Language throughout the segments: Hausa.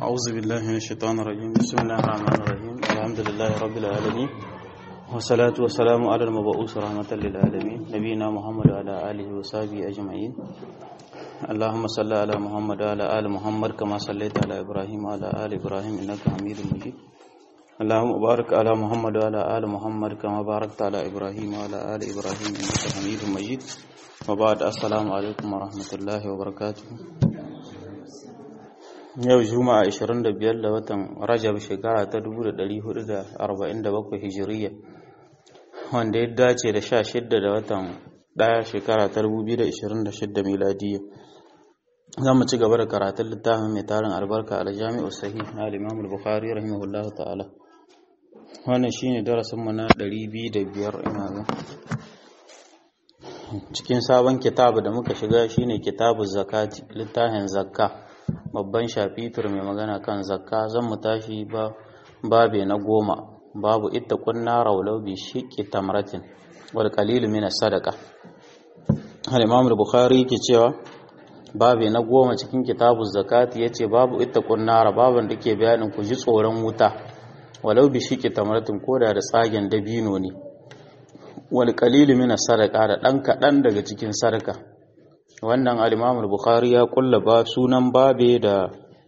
أعوذ بالله من الشيطان الرجيم. بسم الله الرحمن الرحيم. الحمد لله رب العالمين، والصلاة والسلام على المبعوث رحمة للعالمين نبينا محمد وعلى آله وصحبه أجمعين. اللهم صل على محمد وعلى آل محمد كما صليت على إبراهيم وعلى آل إبراهيم إنك حميد مجيد. اللهم بارك على محمد وعلى آل محمد كما باركت على إبراهيم وعلى آل إبراهيم إنك حميد مجيد. وبعد السلام عليكم ورحمة الله وبركاته. Yau Juma'a 25 da watan Rajab shekara ta 1447 Hijiriya, wanda ya dace da 16 da watan 1 shekara ta 2026 Miladiyya. Za mu ci gaba da karatun littafin mai tarin albarka al-Jami'u Sahih na Imam al-Bukhari rahimahullahu ta'ala. Wannan shine darasin mu na 205 ina ga. Cikin sabon kitabu da muka shiga shine Kitabuz Zakati, littafin zakka. Babban shafitur mai magana kan zakka. Zan mu tashi babe na 10, babu ittaqun nar walau bi shiqqi tamratin wal qalil min as-sadaqa. Al-Imam al-Bukhari yake cewa babe na 10 cikin kitabuz zakati yace babu ittaqun nar, baban da ke bayanin ku ji tsoron wuta walau bi shiqqi tamratin, koda da tsagen dabino ne, wal qalil min as-sadaqa, da dan kadan daga cikin sadaka. Wannan al-Imam al-Bukhari ya kulla ba sunan babe da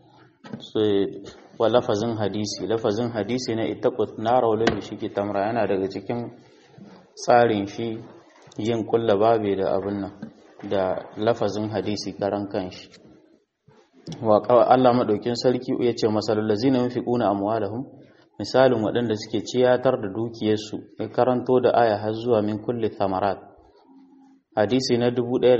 wa lafazin hadisi na ittaqut nar wala bishiki tamra, yana daga cikin tsarin shi yin kulla babe da abin nan da lafazin hadisi karan kanshi. Wa Allah madaukin sarki yace masalul lazina yunfiquna amwalahum, misalin waɗanda suke ciyatar da dukiyarsu, ya karanto da aya har zuwa min kulli thamarat. Hadisi na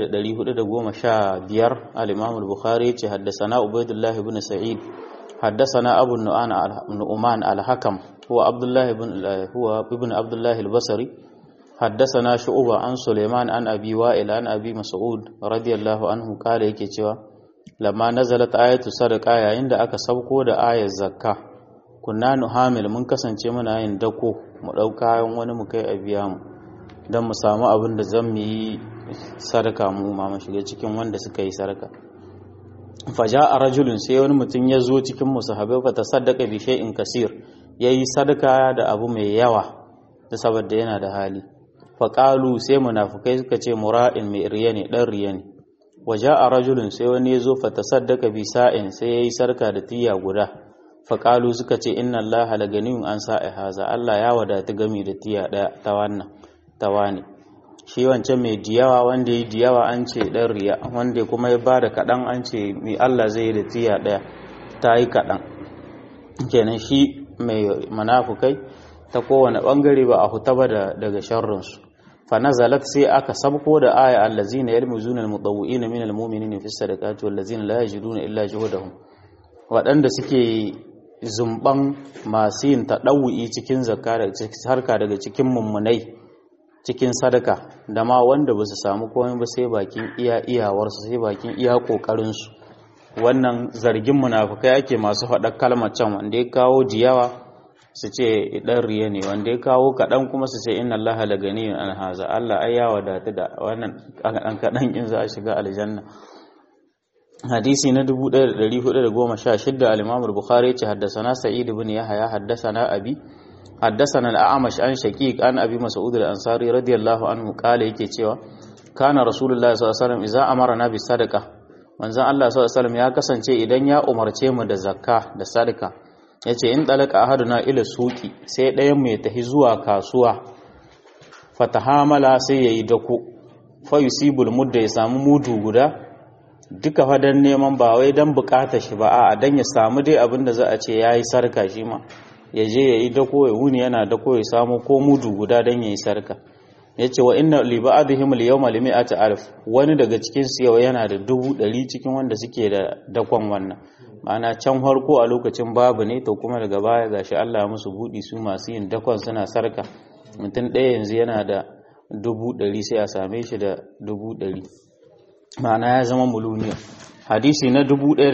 1415 al-Imam al-Bukhari yace haddathana Ubaydullah ibn Sa'id haddathana Abu Nu'man al-Hakam huwa ibn Abdullah al-Basri haddathana Shu'ba an Sulaiman an Abi Wa'il an Abi Mas'ud radiyallahu anhu kale yake cewa lamma nazalat ayatu sadaqa, yayin da aka sauko da ayar zakka, kunna nuhamil, mun kasance muna yin dako mu dauka kayan wani mu kai a biya mu don mu samu abin da zan mu yi sadaka, mu ma mu shiga cikin wanda suka yi sadaka. Faja a rajulun, sai wani mutum ya zo cikin musahabai fa tasaddaqa bi shay'in kasir, yayi sadaka da abu mai yawa da saboda yana da hali. Fa qalu, sai munafikai suka ce mura'in mai riya ne, dan riya ne. Waja a rajulun, sai wani ya zo fa tasaddaqa bi sa'in, sai yayi sadaka da tiya guda. Fa qalu, suka ce inna allaha laganiyun an sa'i haza, Allah ya wadata gami da tiya daya ta wannan tawani. Shi wancan mai diyawa, wanda yi diyawa an ce dan riya, wanda kuma ya bada kadan an ce mai Allah zai yi da tiya daya ta yi kadan. Kenan shi mai munafukai ta kowane bangare ba a huta ba daga sharrin su. Fa nazalat, sai aka sabko da aya allazina yalmuzuna almutawwi'ina minal mu'minina fi sadaqati wallazina la yajiduna illa juhdahum, wadanda suke zumban masu yin tadawwi cikin zakka da harka daga cikin mummunai cikin sadaka, da ma wanda ba su samu komai ba sai bakin iyawarsu, sai bakin iya kokarinsu. Wannan zargin munafukai ake masu faɗa kalmar can, wanda ya kawo jiyawa su ce dan riya ne, wanda ya kawo kaɗan kuma su ce inna allaha laganiyun an haza, Allah ai ya wadata da wannan kaɗan in za a shiga aljanna. Hadisi na 1416 al-Imam al-Bukhari ya ce haddathana Sa'id ibn Yahya haddathana Abi حدثنا الأعمش عن شقيق عن أبي مسعود الأنصاري رضي الله عنه قال yake cewa kana rasulullahi sallallahu alaihi wasallam idza amarna bi sadaqa, manzon Allah sallallahu alaihi wasallam ya kasance idan ya umarce mu da zakka da sadaka, yace in dalaka ahaduna ila suqi, sai ɗayan mu ya tafi zuwa kasuwa, fatahamala, sai yayi dako, fa yusibul mudda, ya samu mudu guda, duka fadan neman ba wai dan bukatar shi ba, a dan ya samu dai abinda za a ce yayi sarka, shi ma ya je ya yi dako, ya wuni yana dako, ya samu ko mudu guda don ya yi sarka. Ya ce wa inna li ba'dihim al-yawma li mi'ati alf, wani daga cikin su yau yana da 100 cikin wanda suke da dakon wannan. Ma'ana can harko a lokacin babu ne, to kuma daga baya gashi Allah ya musu budi, su masu yin dakon suna sarka. Mutum ɗaya yanzu yana da 100, sai a same shi da 100, ma'ana ya zama muluniya. Hadisi na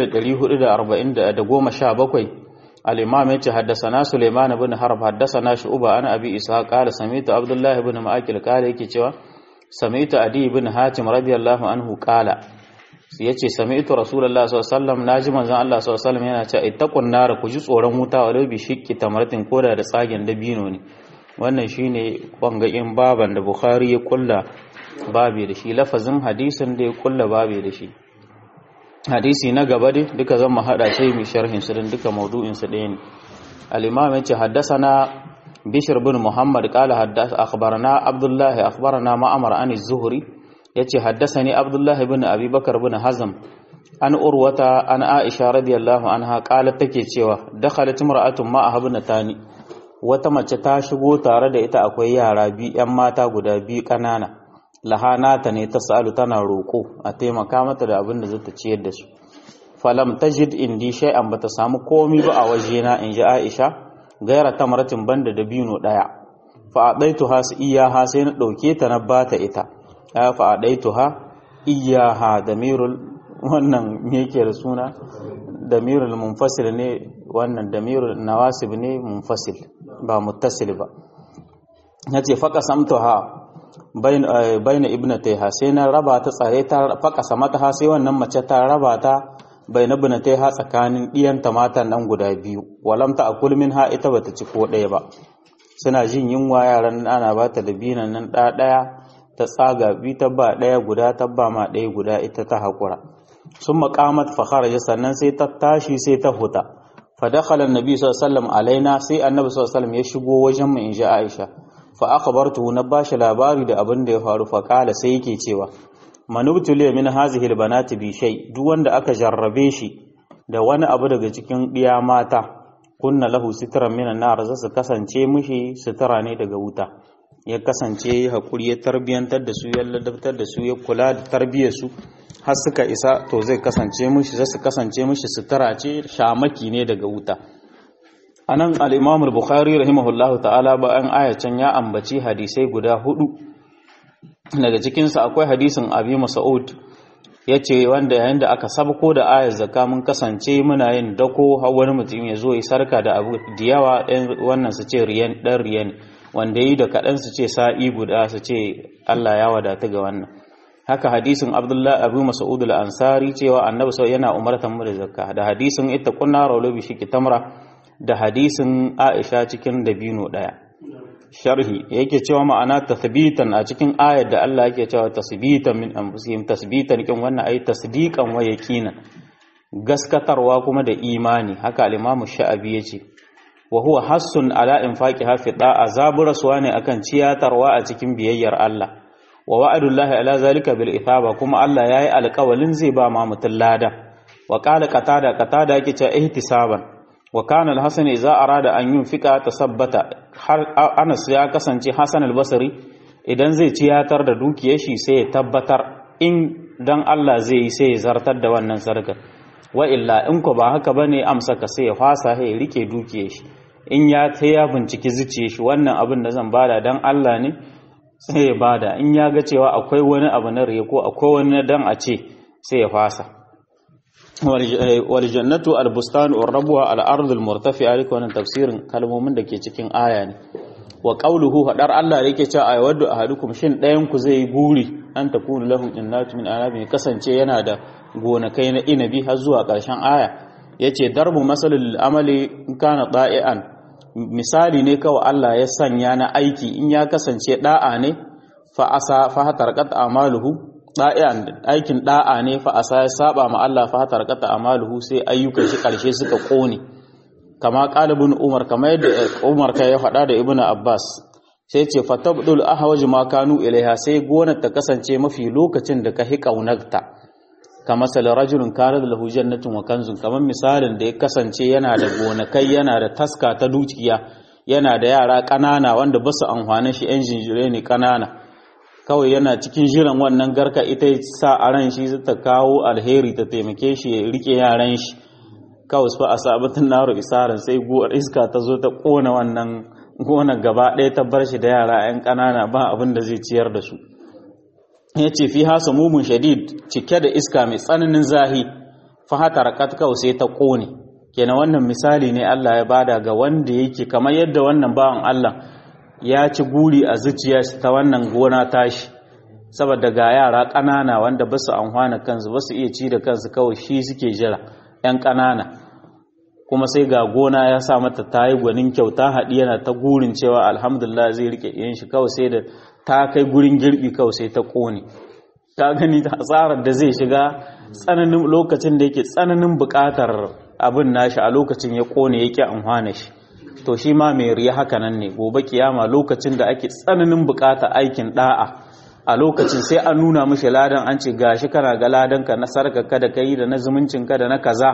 1417 الإمام يتي حدثنا سليمان بن حرب حدثنا شعبة عن أبي إسحاق قال سمعت عبد الله بن مأكل قال يكي cewa سمعت عدي بن حاتم رضي الله عنه قال yace sami'tu rasulullahi sallallahu alaihi wasallam naji manzon Allah sallallahu alaihi wasallam yana cewa ittaqun nar ku ji tsoron wuta wa bi shiqqi tamratin koda da tsagen dabino ne. Wannan shine bangayin baban da Bukhari ya kulla babe da shi, lafazin hadisin da ya kulla babe da shi. Hadisi na gaba dai duka zan mu hada sai mu sharhin su dan duka maudu'in su ɗaya ne. Al-imam yace haddathana Bishr bin Muhammad qala akhbarana Abdullah akhbarana Ma'mar an az-Zuhri yace haddathani Abdullah ibn Abi Bakar ibn Hazm an Urwata an Aisha radiyallahu anha qalat take cewa dakhalat imra'atun ma'a ibnatani, wata mace ta shigo tare da ita akwai yara biyu ƴan mata guda biyu kanana, lahanata ne ta sa'alu tana roko a taimaka mata da abin da zata ciyar da su. Falam tajid indi shay'an, bata samu komai ba a wajena, inji Aisha, gaira tamratin banda da bino daya. Fa adaituha iyaha, sai na dauke ta na bata ita. Fa adaituha iyaha, damirul wannan me yake da suna damirul munfasil ne, wannan damirul nawasib ne munfasil ba muttasil ba. Nace fa qasamtuha baina ibnatayha, sai na raba ta tsare ta faqasa mata sai wannan mace ta raba ta baina ibnatayha tsakanin diyanta matan nan guda biyu. Walam ta akul minha, ita bata ci ko daya ba. Suna jin yunwa yaran, ana bata da binan nan daya ta tsaga bi ta ba daya guda, ta ba ma daya guda, ita ta hakura. Sun maqamat fa kharaja, sannan sai ta tashi sai ta huta. Fa dakhala annabi sallallahu alaihi wasallam alaina, sai annabi sallallahu alaihi wasallam ya shigo wajen mu, inji Aisha. Fa akhbartuhu, na bashi labari da abin da ya faru. Fa kala, sai yake cewa manubtuli min hazihi albanati bi shay, duk wanda aka jarrabe shi da wani abu daga cikin diya mata, kunna lahu sitran minan nar, zasu kasance mishi sitara ne daga wuta. Ya kasance hakuri, ya tarbiyantar da su, ya ladabtar da su, ya kula da tarbiyar su har suka isa, to zai kasance mishi, zasu kasance mishi sitara ce, shamaki ne daga wuta. Anan al-Imam al-Bukhari rahimahullahu ta'ala bayan ayatan ya ambaci hadisai guda 4. Daga cikin su akwai hadisin Abi Mas'ud, yace wanda yayin da aka sabko da ayar zakka mun kasance muna yin dako, har wani mutum ya zo ya sarka da abu da yawa, wannan su ce riyan dan riyan, wanda yi da kadan su ce sa'i guda, su ce Allah ya wadata ga wannan. Haka hadisin Abdullah Abu Mas'ud al-Ansari cewa Annabi sallallahu yana umartan mu da zakka, da hadisin ittaqunna rawlu bi shiki tamra, da hadisin Aisha cikin dabino daya. Sharhi yake cewa ma'ana tathbitan a cikin ayar da Allah yake cewa tasbitan min anfusihim, tasbitan kin wannan ayi tasdiqan wa yaqinan, gaskatarwa kuma da imani. Haka al-Imam Sha'abi yace wa huwa hassun ala infaqiha fi da'a, zaburaswa ne akan ciyatarwa a cikin biyayyar Allah. Wa wa'adullahi ala zalika bil ithaba, kuma Allah yayi alƙawalin zai ba ma mutun lada. Wa qala qatada yake cewa ihtisaban. Wa kana al-Hasan idza arada an yunfika tasabbata, har Anas ya kasance Hasan al-Basri idan zai ciyatar da dukiyar shi sai ya tabbatar in dan Allah zai yi sai ya zartar da wannan sadaka. Wa illa in ko ba haka bane amsaka, sai ya fasa, sai ya rike dukiyar shi. In ya binciki zuciyar shi, wannan abin da zan bada dan Allah ne, sai ya bada. In ya ga cewa akwai wani abu na riya ko akwai wani dan a ce, sai ya fasa. wal jannatu al bustan war rabwa al ard al murtafi'a, liko wannan tafsirin kalmomin da ke cikin aya ne. Wa qawluhu, hadar Allah yake cewa aywaddu ahadukum, shin dayan ku zai guri an takunu lahum jannatu min anabi, kasance yana da gonakai na inabi, har zuwa karshen aya. Yace darbu masalul amali in kana da'ian, misali ne kawai Allah ya sanya na aiki, in ya kasance da'a ne fa hatarqat amaluhu, da'ian aikin da'a ne, fa asa ya saba ma Allah, fa hatarqat amaluhu, sai ayyukan shi karshe suka kone. Kama qalibun Umar, kama yadda Umar kai ya faɗa da Ibn Abbas, sai ce fatabdul ahwaj ma kanu ilaiha, sai gonar ta kasance mafi lokacin da ka hi kaunarta. Kama sal rajulun kana lahu jannatun wa kanzun, kaman misalin da ya kasance yana da gonakai, yana da taska ta dukiya, yana da yara kanana wanda ba su amfani shi, yan jinjire ne kanana, kawai yana cikin jiran wannan garka, ita sa a ran shi ta kawo alheri, ta taimake shi ya rike yaran shi. Kawai fa asabatun naru isaran, sai guwar iska ta zo ta kona wannan gona gaba ɗaya, ta bar shi da yara yan kanana, ba abin da zai ciyar da su. Ya ce fi hasa mumun shadid, cike da iska mai tsananin zahi, fa hata rakat, kawai sai ta kone. Kenan wannan misali ne Allah ya bada ga wanda yake kamar yadda wannan bawan Allah ya ci guri a zuciya ta wannan gona tashi, saboda ga yara ƙanana wanda ba su amfana kansu ba su iya ci da kansu kawai shi suke jira 'yan ƙanana kuma sai ga gona ya sa mata ta yi gwanin kyauta haɗi yana ta gurin cewa alhamdulillah zai rike iyan shi kawai sai da ta kai gurin girbi kawai sai ta ƙone ka gani asarar da zai shiga tsananin lokacin da yake tsananin buƙatar abin nashi a lokacin ya ƙone yake amfana shi to shi ma mai riya haka nan ne gobe kiyama lokacin da ake tsananin buƙatar aikin da'a a lokacin sai an nuna mishi ladan an ce gashi kana ga ladanka na sarkaka da kai da na zumuncinka da na kaza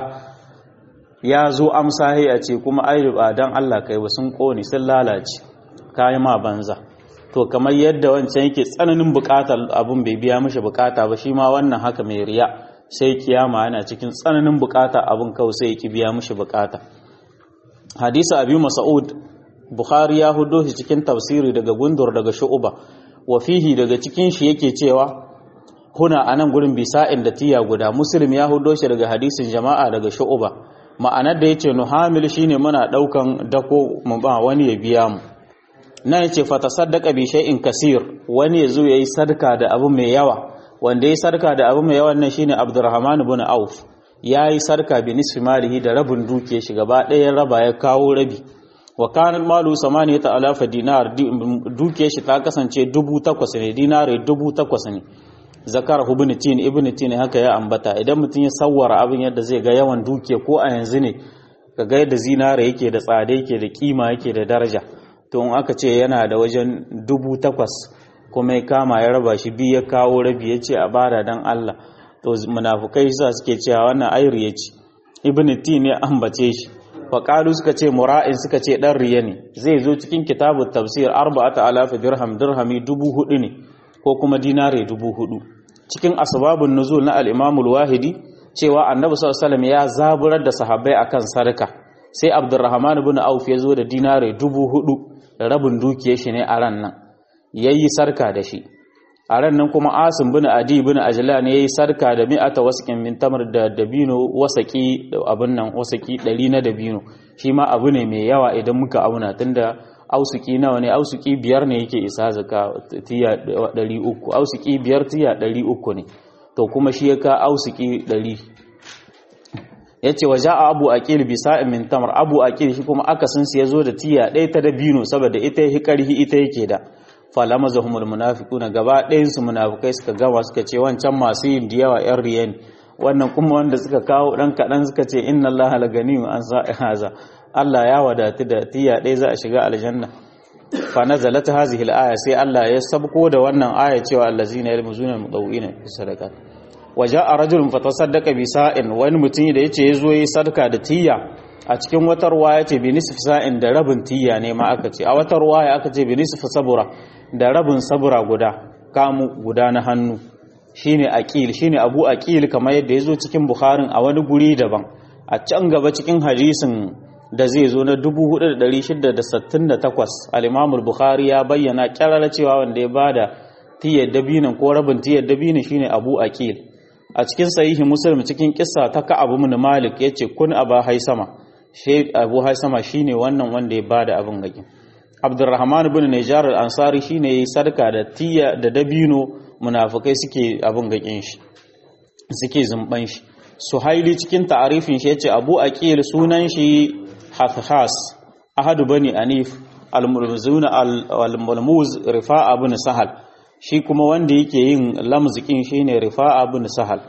ya zo amsa a ce kuma ai ba dan Allah kai ba sun kone sun lalace kai ma banza to kamar yadda wancan yake tsananin bukatar abun bai biya mishi bukata ba shi ma wannan haka mai riya sai kiyama yana cikin tsananin bukata abun kawai sai yake biya mishi bukata hadisi abi mas'ud bukhari ya hudo shi cikin tafsiri daga gundur daga shu'ba wa fihi daga cikin shi yake cewa huna anan gurin bisa'in da tiya guda muslim ya hudo shi daga hadisin jama'a daga shu'ba ma'anar da yace nuhamil shine muna daukan dako mu ba wani ya biya mu na yace fa tasaddaqa bi shay'in kasir wani yazo yayi sadaka da abu mai yawa wanda yayi sadaka da abu mai yawa nan shine Abdurrahman ibn Auf yayi sadaka bi nisfi malihi da rabin duke shi gaba ɗaya raba ya kawo rabi wa kana malu 8000 dinar duke shi ta kasance 8000 ne dinare 8000 ne zakar ibn tin haka ya ambata idan mutum ya sawwara abin yadda zai ga yawan duke ko a yanzu ne kaga yadda zinare yake da tsada yake da kima yake da daraja to in aka ce yana da wajen 8000 kuma ya kama ya raba shi biyu ya kawo rabi ya ce a bada dan Allah to munafukai sa suke cewa wannan ayri ya ce ibn tin ya ambace shi faƙalu suka ce mura'in suka ce ɗan riya ne zai zo cikin kitabun tafsir 4000 dirhami 4000 ne ko kuma dinare 4000 cikin asbabun nuzul na al-imamul wahidi cewa annabi sallallahu alaihi wasallam ya zaburar da sahabbai akan sadaka sai abdurrahman ibn auf ya zo da dinare 4000 rabin dukiyar shi ne a ran nan yayi sarka da shi a ran nan kuma asim bin adi bin ajlan yayi sarka da mi'ata wasqin min tamr da dabino wasaki da abin nan wasaki 100 na dabino shi ma abu ne mai yawa idan muka auna tunda ausuki nawa ne ausuki 5 ne yake isa zaka tiya 300 ausuki 5 tiya 300 ne to kuma shi ya ka ausuki 100 yace waja'a abu aqil bi sa'in min tamr abu aqil shi kuma akasin sa yazo da tiya 1 ta dabino saboda ita yake karhi ita yake da falamazahumul munafiquna gaba ɗayan su munafikai suka gama suka ce wancan masu yin diyawa yan riyan wannan kuma wanda suka kawo dan kadan suka ce inna allaha laganiyun an sa'ihaza Allah ya wadatu da tiya ɗaya za a shiga aljanna fa nazalat hazihi al-aya sai Allah ya sabko da wannan aya cewa allazina yalmuzuna al-mudawwina fi sadaqat waja'a rajulun fatasaddaqa bi sa'in wani mutum da yace yazo yi sadaka da tiya a cikin wata ruwaya ce bi nisfi sa'in da rabin tiya ne ma aka ce a wata ruwaya aka ce bi nisfi sabura da rabin sabura guda kamu guda na hannu shine aqil shine abu aqil kamar yadda yazo cikin bukharin a wani guri daban a can gaba cikin hadisin da zai zo na 4668 al-imam al-bukhari ya bayyana kirara cewa wanda ya bada tiyar dabinan ko rabin tiyar dabinin shine abu aqil a cikin sahihi muslim cikin kissa ta Ka'ab ibn Malik yace kun aba haisama shi abu haisama shine wannan wanda ya bada abin gaki Abdurrahman ibn Nijar al-Ansari shine yayi sadaka da tiya da dabino munafikai suke abin gakin shi suke zumban shi Suhaili cikin ta'arifin shi yace Abu Aqil sunan shi Hafhas ahadu bani Anif al-Mulmuzuna al-Mulmuz Rifa'a ibn Sahal shi kuma wanda yake yin lamzikin shine Rifa'a ibn Sahal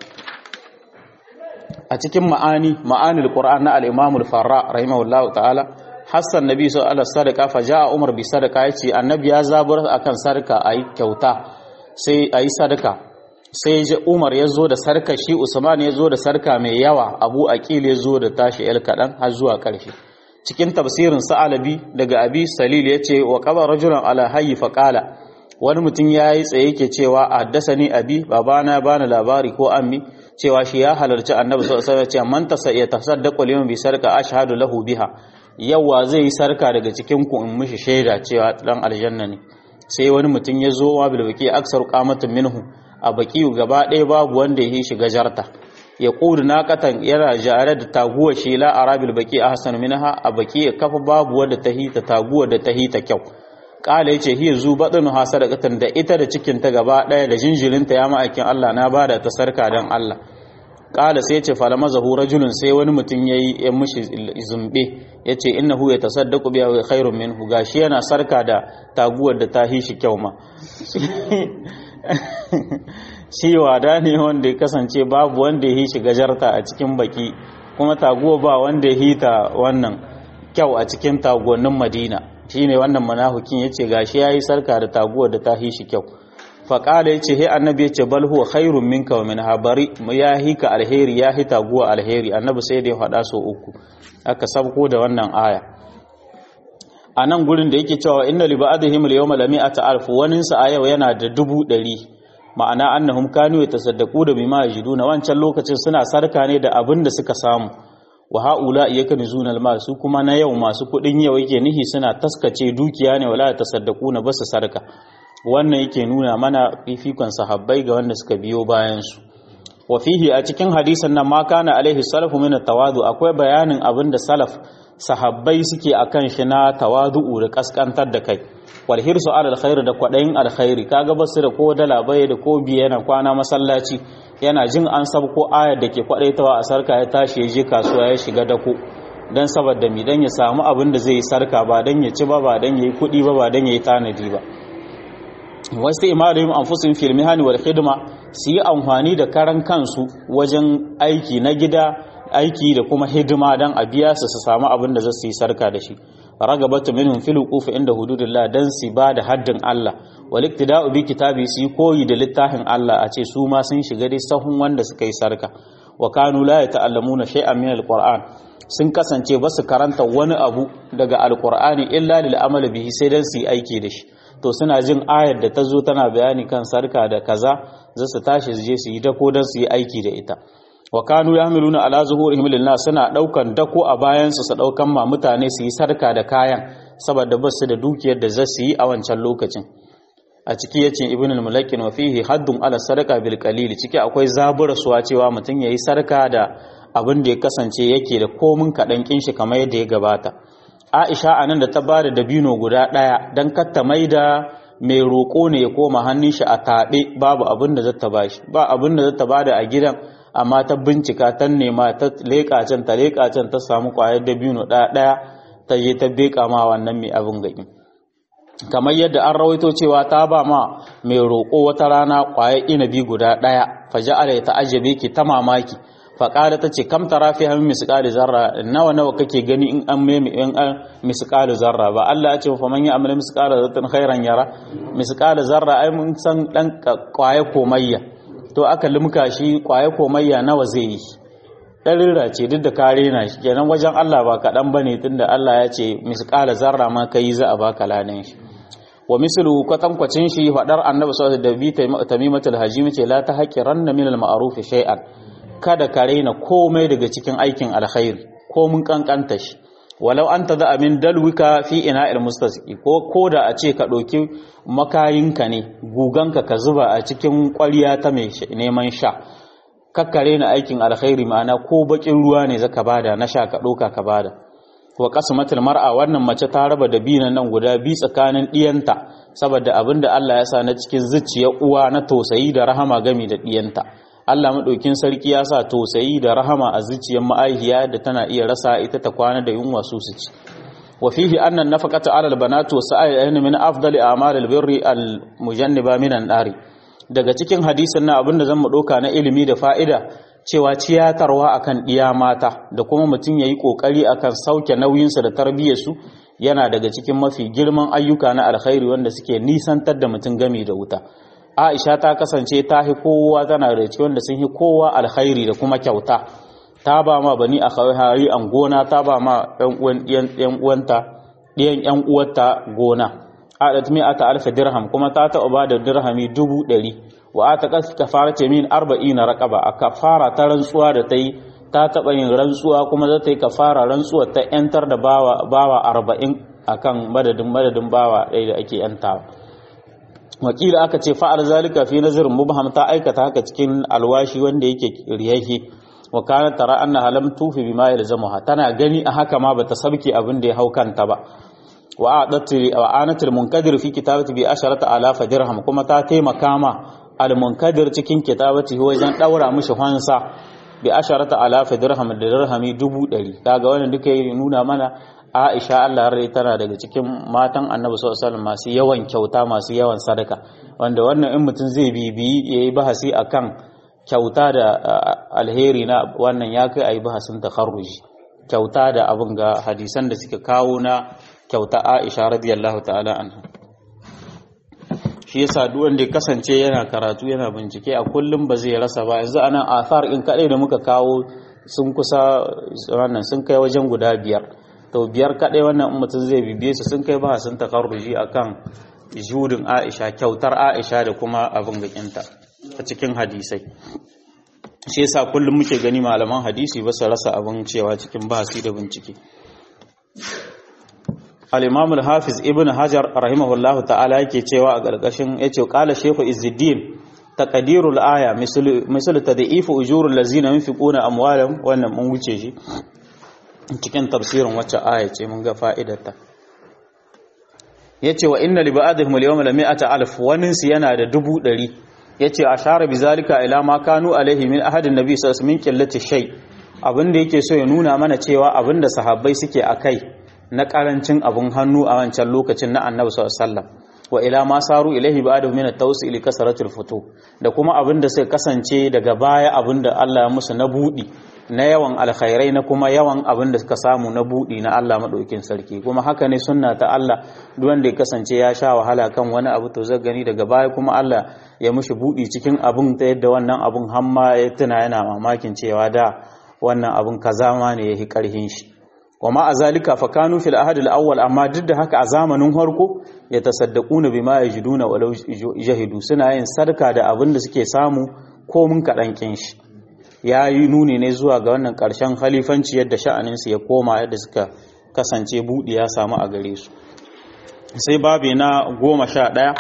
a cikin ma'anil Qur'an na al-Imam al-Farra rahimahullahu ta'ala hassan nabi sallallahu alaihi wasallam fa jaa Umar bi sadaqa yace annabi ya zabar akan sarka ayi kyauta sai ayi sadaka sai je Umar ya zo da sarka shi Usman ya zo da sarka mai yawa Abu Aqil ya zo da tashi el kadan har zuwa karshe cikin tafsirin Sa'alabi daga Abi Salil yace wa qaba rajulan ala hayy fa qala wani mutum yayi tsaye yake cewa haddasani abi babana bana labari ko ammi cewa shi ya halarci annabi sallallahu alaihi wasallam man tasaddaqu liman bi sarqa ashhadu lahu biha yawa zai yi sarka daga cikin ku in mishi shaida cewa dan aljanna ne sai wani mutum ya zo wa bil baqi aksar qamatun minhu a baqi gaba ɗaya babu wanda ya shi gajarta ya qudu naqatan yana jare da taguwa shi la arabil baqi ahsan minha a baqi kafa babu wanda tahita taguwa da tahita kyau kala yace hiya zu badanu hasadaqatan da ita da cikin ta gaba daya da jinjirinta ya ma'aikin Allah na bada ta sarka dan Allah. Kala sai yace falama zahu rajulun sai wani mutum yayi ya mushi zumbe yace innahu yatasaddaqu bi khairun minhu gashi yana sarka da taguwar da ta hishi kyau ma. Shi wada ne wanda ya kasance babu wanda ya hishi gajarta a cikin baki kuma taguwa ba wanda ya hita wannan kyau a cikin tagonin Madina. Shine wannan munafikin yace gashi yayi sarka da taguwar da ta hishi kyau. Fa qala yace he annabi yace bal huwa khairun minka wa min habari ya hika alheri ya hita taguwa alheri. Annabi sai da ya faɗa so uku aka sabko da wannan aya a nan gurin da yake cewa inna li ba'dihim al-yawma lami'ata alf wanin sa a yau yana da 100,000 ma'ana annahum kanu yatasaddaqu da bima yajiduna wancan lokacin suna sarka ne da abin da suka samu wa haula yakunzuna al-mal su kuma na yau masu kudin yau yake nihi suna taskace dukiya ne wala tasaddaquna basu sarka. Wannan yake nuna mana fifikon sahabbai ga wanda suka biyo bayan su. Wa fihi a cikin hadisin nan ma kana alaihi salafu min at-tawadu akwai bayanin abin da salaf sahabbai suke akan shi na tawadu'u da kaskantar da kai wal hirsu ala alkhair da kwadayin alkhairi kaga basu da ko dala bai da ko biye yana kwana masallaci yana jin an sabko ayar da ke kwadaitawa a sarka ya tashi ya je kasuwa ya shiga dako dan saboda mi dan ya samu abin da zai yi sarka ba dan ya ci ba dan yayi kudi ba dan yayi tanadi ba. Wasu imalim anfusin fil mihani wal khidma su yi amfani da karan kansu wajen aiki na gida aiki da kuma hidima dan a biya su samu abin da za su yi sarka da shi. Ragabatu minhum fil wuquf inda hududillah dan su ba da haddin Allah wal iktida'u bi kitabi su koyi da littafin Allah a ce su ma sun shiga dai sahun wanda suka yi sarka. Wa kanu la yata'allamuna shay'an min alquran sun kasance ba su karanta wani abu daga alqur'ani illa lil amal bihi sai dan su yi aiki da shi. To suna jin ayar da ta zo tana bayani kan sarka da kaza za su tashi su je su yi dako dan su yi aiki da ita. Wa kanu yahmiluna ala zuhurihim lilnas suna daukan dako a bayan su daukan ma mutane su yi sarka da kayan saboda ba su da dukiyar da za su yi a wancan lokacin. A ciki yace ibn al-mulakkin wa fihi haddun ala sadaqa bil qalil ciki akwai zabura suwa cewa mutun yayi sarka da abin da ya kasance yake da komin kadan kin shi kamar yadda ya gabata. Aisha anan da ta bada dabino guda daya dan katta maida mai roko ne ya koma hannun shi a tabe babu abin da zata bashi ba abin da zata bada a gidan amma ta bincika ta nema ta leƙa can ta samu ƙwayar dabino ɗaya ta je ta beƙa ma wannan mai abin gaƙi kamar yadda an rawaito cewa ta ba ma mai roƙo wata rana ƙwayar inabi guda ɗaya faja'ala ta ajabe ki ta mamaki faƙada ta ce kam tara fi hamin misqali zarra nawa kake gani in an misqali zarra ba Allah ya ce fa man ya'mal misqala zarratin khairan yara misqali zarra ai mun san dan ƙwayar komayya to aka limka shi kwaye komayya nawa zai yi ɗarira ce duk da kare na shi kenan wajen Allah ba kaɗan ba ne tunda Allah ya ce misƙala zarra ma ka yi za a baka ladan shi wa mislu kwatankwacin shi faɗar annabi sallallahu alaihi wasallam da bi tamimatul hajim ce la ta haqiranna min al ma'ruf shay'an kada ka raina komai daga cikin aikin alkhairi ko mun kankanta shi walau anta da amin dalwika fi ina'il mustasqi ko da a ce ka ɗauki makayinka ne guganka ka zuba a cikin ƙwarya ta mai neman sha kakkare na aikin alkhairi ma'ana ko bakin ruwa ne zaka bada na sha ka ɗauka ka bada wa qasmatul mar'a wannan mace ta raba da binan nan guda bi tsakanin diyanta saboda abinda Allah ya sa na cikin zuciyar uwa na tausayi da rahama gami da diyanta Allah madaukin sarki ya sa tausayi da rahama a zuciyar ma'aihiya da tana iya rasa ita ta kwana da yunwa su ci wa fihi anna nafaqata 'ala al-banati wa sa'i min afdali a'mal al-birri al-mujanniba min an-nari daga cikin hadisin na abinda zan mu doka na ilimi da fa'ida cewa ciyatarwa akan diya mata da kuma mutum yayi kokari akan sauke nauyinsa da tarbiyyarsu yana daga cikin mafi girman ayyuka na alkhairi wanda suke nisantar da mutum gami da wuta. Aisha ta kasance ta hi kowa tana da cikin wanda sun hi kowa alkhairi da kuma kyauta ta ba ma bani akhawari an gona ta ba ma ɗan uwanta gona adat mi'ata alf dirham kuma ta taɓa ba da dirhami 100 wa ta kafara ce min 40 raqaba a kafara ta rantsuwa da ta yi ta taɓa yin rantsuwa kuma za ta yi kafara rantsuwa ta yantar da bawa 40 akan madadin bawa ɗaya da ake yantawa. Wakila aka ce fa'al zalika fi nazarin mubham ta aikata haka cikin alwashi wanda yake riyahi wa kana tara anna lam tufi bima yalzamuha tana gani a haka ma bata sabke abin da ya hau kanta ba wa anatul munkadir fi kitabati bi 10,000 dirham kuma ta taimaka ma al-munkadir cikin kitabati wajen daura mishi hansa bi 10,000 dirham da dirhami 100,000. kaga wannan duka yi nuna mana Aisha Allah rai tana daga cikin matan Annabi sallallahu alaihi wasallam masu yawan kyauta masu yawan sadaka, wanda wannan in mutum zai bibiyi yayi bahasi akan kyauta da alheri na wannan ya kai ayi bahasin takharruji, kyauta da abin ga hadisan da suka kawo na kyauta Aisha radiyallahu ta'ala anha. Shi yasa duk wanda ya kasance yana karatu yana bincike a kullum ba zai rasa ba. Yanzu anan athar in kadai da muka kawo sun kusa wannan sun kai wajen guda 5, to 5 kadai wannan mutum zai bibiye su sun kai bahasin takarruji akan judin Aisha, kyautar Aisha da kuma abin gakinta a cikin hadisai. Shi yasa kullum muke gani malaman hadisi ba su rasa abin cewa cikin bahasi da bincike. al-imam al-hafiz ibn hajar rahimahullahu ta'ala yake cewa a gargashin yace qala shaykhu izzuddin taqdirul aya misal tad'ifu ujurul lazina yunfiquna amwalahum, wannan mun wuce shi cikin tafsirin wacce aya ce mun ga fa'idarta. yace wa inna li ba'dihim al-yawma la 100,000 wanin su yana da 100,000. yace ashara bizalika ila ma kanu alaihi min ahadin nabi sallallahu alaihi wasallam min qillati shay, abinda yake so ya nuna mana cewa abinda sahabbai suke akai na karancin abun hannu a wancan lokacin na annabi sallallahu alaihi wasallam, wa ila ma saru ilaihi ba'da min at-tawsil li kasratil futu, da kuma abinda sai kasance daga baya abinda Allah ya musu na budi na yawan alkhairai na kuma yawan abinda suka samu na budi na Allah madaukin sarki. Kuma haka ne sunna ta Allah, duk wanda ya kasance ya sha wahala kan wani abu to zai gani daga baya kuma Allah ya mushi budi cikin abun ta yadda wannan abun hamma ya tuna yana mamakin cewa da wannan abun kaza ma ne yahi karhin shi. Wama azalika fakanu fil ahad al-awwal, amma duk da haka a zamanin farko ya tasaddaquna bima yajiduna walau jahidu, suna yin sadaka da abin da suke samu ko mun kadan kin shi. Yayi nuni ne zuwa ga wannan karshen khalifanci yadda sha'anin su ya koma yadda suka kasance budi ya samu a gare su. Sai babi na 11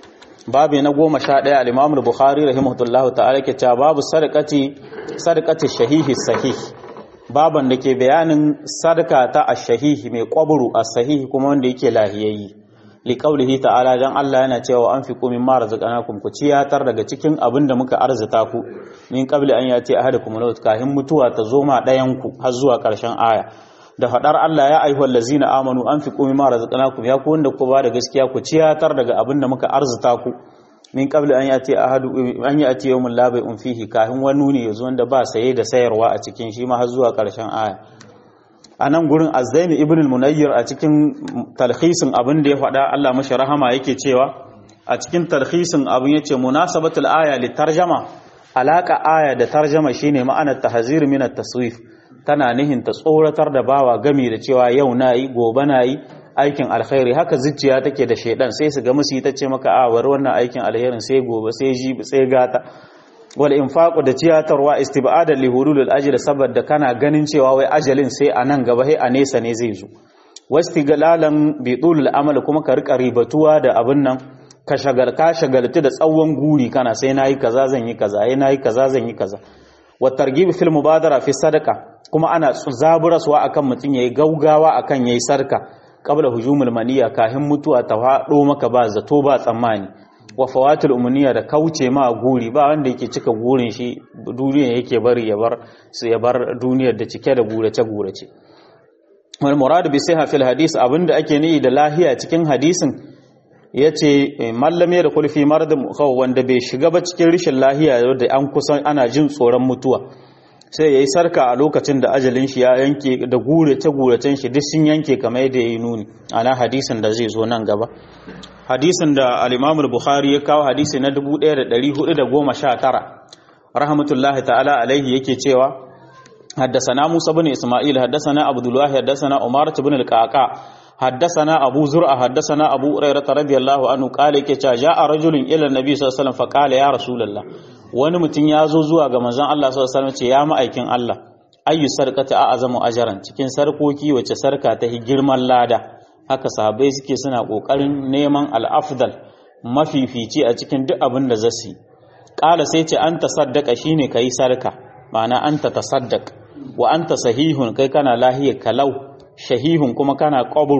al-Imam al-Bukhari rahimahullahu ta'ala ke cewa babu sadaqati shahihi sahih, baban da ke bayanin sadaka ta ash-shahihi mai qabru as-sahihi kuma wanda yake lahiyayyi. Li qaulihi ta'ala, dan Allah yana cewa anfiqu mimma razaqnakum, ku ciyatar daga cikin abin da muka arzuta ku, min qabli an yati ahadukum al-maut, kahin mutuwa ta zo ma dayan ku, har zuwa karshen aya. Da fadar Allah ya ayyuhal ladzina amanu anfiqu mimma razaqnakum, ya ku wanda ku ba da gaskiya ku ciyatar daga abin da muka arzuta ku, min qabli an yati yawmul la bai'un fihi, kahin wani ne yazo wanda ba saye da sayarwa a cikin shi ma har zuwa karshen aya. Anan gurin Azzaimi ibn al-Munayyir a cikin talhisin abin da ya faɗa, Allah mashi rahama, yake cewa a cikin talhisin abin yace munasabatul aya li tarjama, alaka aya da tarjama shine ma'anar tahzir min at-taswif, tana nihin ta tsoratar da bawa gami da cewa yau nayi gobe nayi aikin alkhairi. Haka zuciya take da shedan, sai su ga musu ita ce maka a war wannan aikin alkhairin sai gobe sai jibi sai gata. Wal infaqu da ciyatarwa istib'adan li hululil ajri, saboda kana ganin cewa wai ajalin sai a nan gaba sai a nesa ne zai zo. Wastiglalan bi tulul amal, kuma ka rika ribatuwa da abin nan, ka shagaltu da tsawon guri, kana sai nayi kaza zan yi kaza, nayi kaza zan yi kaza. Wa targhib fil mubadara fi sadaqa, kuma ana zaburaswa akan mutun yayi gaugawa akan yayi sarka qabla hujumul maniya, kahin mutuwa ta hado maka ba zato ba tsammani. Wa fawatul umuniya, da kauce ma guri, ba wanda yake cika gurin shi duniya yake bari ya bar duniyar da cike da gurace gurace. Wal murad bi sihha fil hadith, abinda ake nihi da lahiya cikin hadisin yace mallam ya da kulfi marad khaw, wanda bai shiga ba cikin rishin lahiya da an kusan ana jin tsoron mutuwa, sai yayi sarka a lokacin da ajalin shi ya yanke, da gurace guracen shi duk sun yanke kamar yadda yayi nuni ana hadisin da zai zo nan gaba. Hadisin da al-Imam al-Bukhari ya kawo, hadisi na 1419 rahmatullahi ta'ala alaihi, yake cewa حدثنا موسى بن إسماعيل حدثنا عبد الله حدثنا عمارة بن القعقاع حدثنا أبو زرع حدثنا أبو هريرة رضي الله عنه قال كتا جاء رجل إلى النبي صلى الله عليه وسلم فقال يا رسول الله، wani mutum ya zo zuwa ga manzon Allah sallallahu alaihi wasallam ce ya ma'aikin Allah, ayyu sarqati a'zamu ajran, cikin sarkoki wace sarka ta girman lada. Haka sahabbai suke suna kokarin neman al-afdal, mafifici a cikin duk abin da zasu. Kala sai ce anta saddaqa, shine kai sarka, ma'ana anta tasaddaq. Wa anta sahihun, kai kana lahiyar kalau, shahihun kuma kana qabru,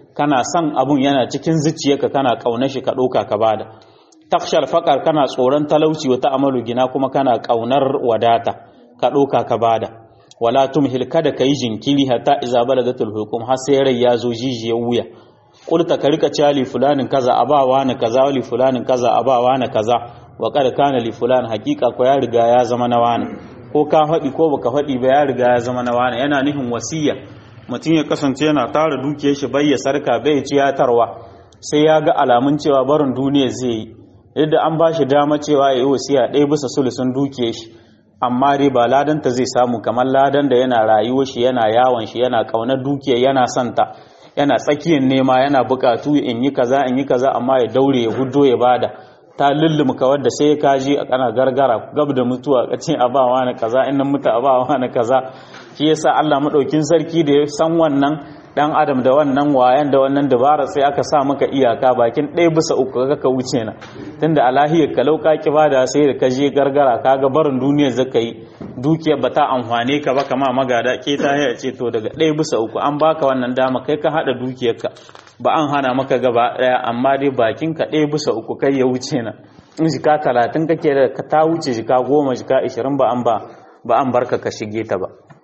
kana son abun yana cikin zuciyarka kana kaunar shi ka ɗauka ka bada. Takshal faqar kana tsoron talauci wata amalu gina kuma kana kaunar wadata ka ɗauka ka bada. Wala tumhil kada kai jinkiri hatta iza balagatul hukum har sai rai ya zo jijiyar wuya. Qulta ka rika cewa li fulanin kaza abawa na kaza li fulanin kaza abawa na kaza wa qad kana li fulan haqiqa ko ya riga ya zama na wani, ko ka faɗi ko baka faɗi ba ya riga ya zama na wani. Yana nufin wasiya, mutum ya kasance yana tara dukiyar shi bai ya sarka bai ciyatarwa sai ya ga alamun cewa barin duniya zai yi, yadda an ba shi dama cewa ya yi wasiya ɗaya bisa sulusun dukiyar shi, amma dai ba ladan ta zai samu kamar ladan da yana rayuwar shi yana yawon shi yana ƙaunar dukiyar yana santa yana tsakiyar nema yana buƙatu in yi kaza amma ya daure ya hudo ya bada. Ta lullumka wadda sai ka ji a kana gargara gab da mutuwa ka ce abawa na kaza in nan mutu abawa na kaza. Shi yasa Allah madaukin sarki da ya san wannan dan adam da wannan wayan da wannan dabara sai aka sa maka iyaka bakin 1/3 ka wuce na, tunda alahiyar ka lauka kibada sai da ka je gargara kaga barin duniyar zaka yi dukiyar ba ta amfane ka ba kama magada ke ta ya ce to daga 1/3 an baka wannan dama kai ka hada dukiyarka ba an hana maka gaba daya, amma dai bakin ka 1/3 kai ya wuce na. In jika 30 kake da ka ta wuce jika 10 jika 20 ba an barka ka shige ta ba.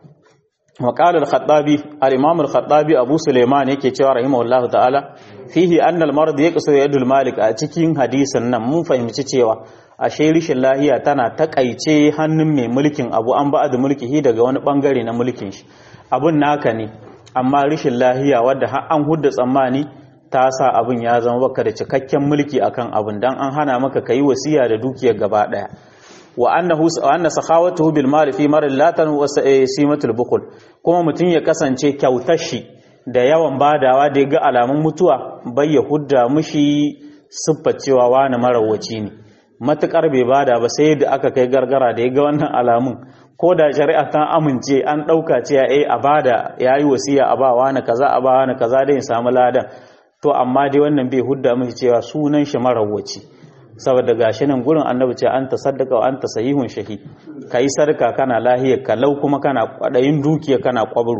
وقال الخطابي الإمام الخطابي أبو سليمان yake cewa rahimahullahu ta'ala fihi anna al-marad yaqsu yadul malik. A cikin hadisin nan mun fahimci cewa ashe rishin lahiya tana takaice hannun mai mulkin abu an ba da mulkihi daga wani bangare na mulkin shi, abun naka ne amma rishin lahiya wadda har an hudda tsammani ta sa abun ya zama baka da cikakken mulki akan abun, dan an hana maka kai wasiya da dukiyar gaba daya. wa anna sakhawatuhu bil mal fi mar la tanu simatul bukhul, kuma mutun ya kasance kyautar shi da yawan badawa da ya ga alamun mutuwa bai ya hudda mushi siffar cewa wani marawaci ne, matukar bai bada ba sai da aka kai gargara da ya ga wannan alamun, ko da shari'a ta amince an dauka cewa a bada yayi wasiya a ba wani kaza a ba wani kaza da ya samu ladan, to amma dai wannan bai hudda mushi cewa sunan shi marawaci. Saboda gashi nan gurin annabi ce an tasaddaka wa anta sahihun shahi, kai sarka kana lahiyar kalau kuma kana kwadayin dukiya kana kwabru.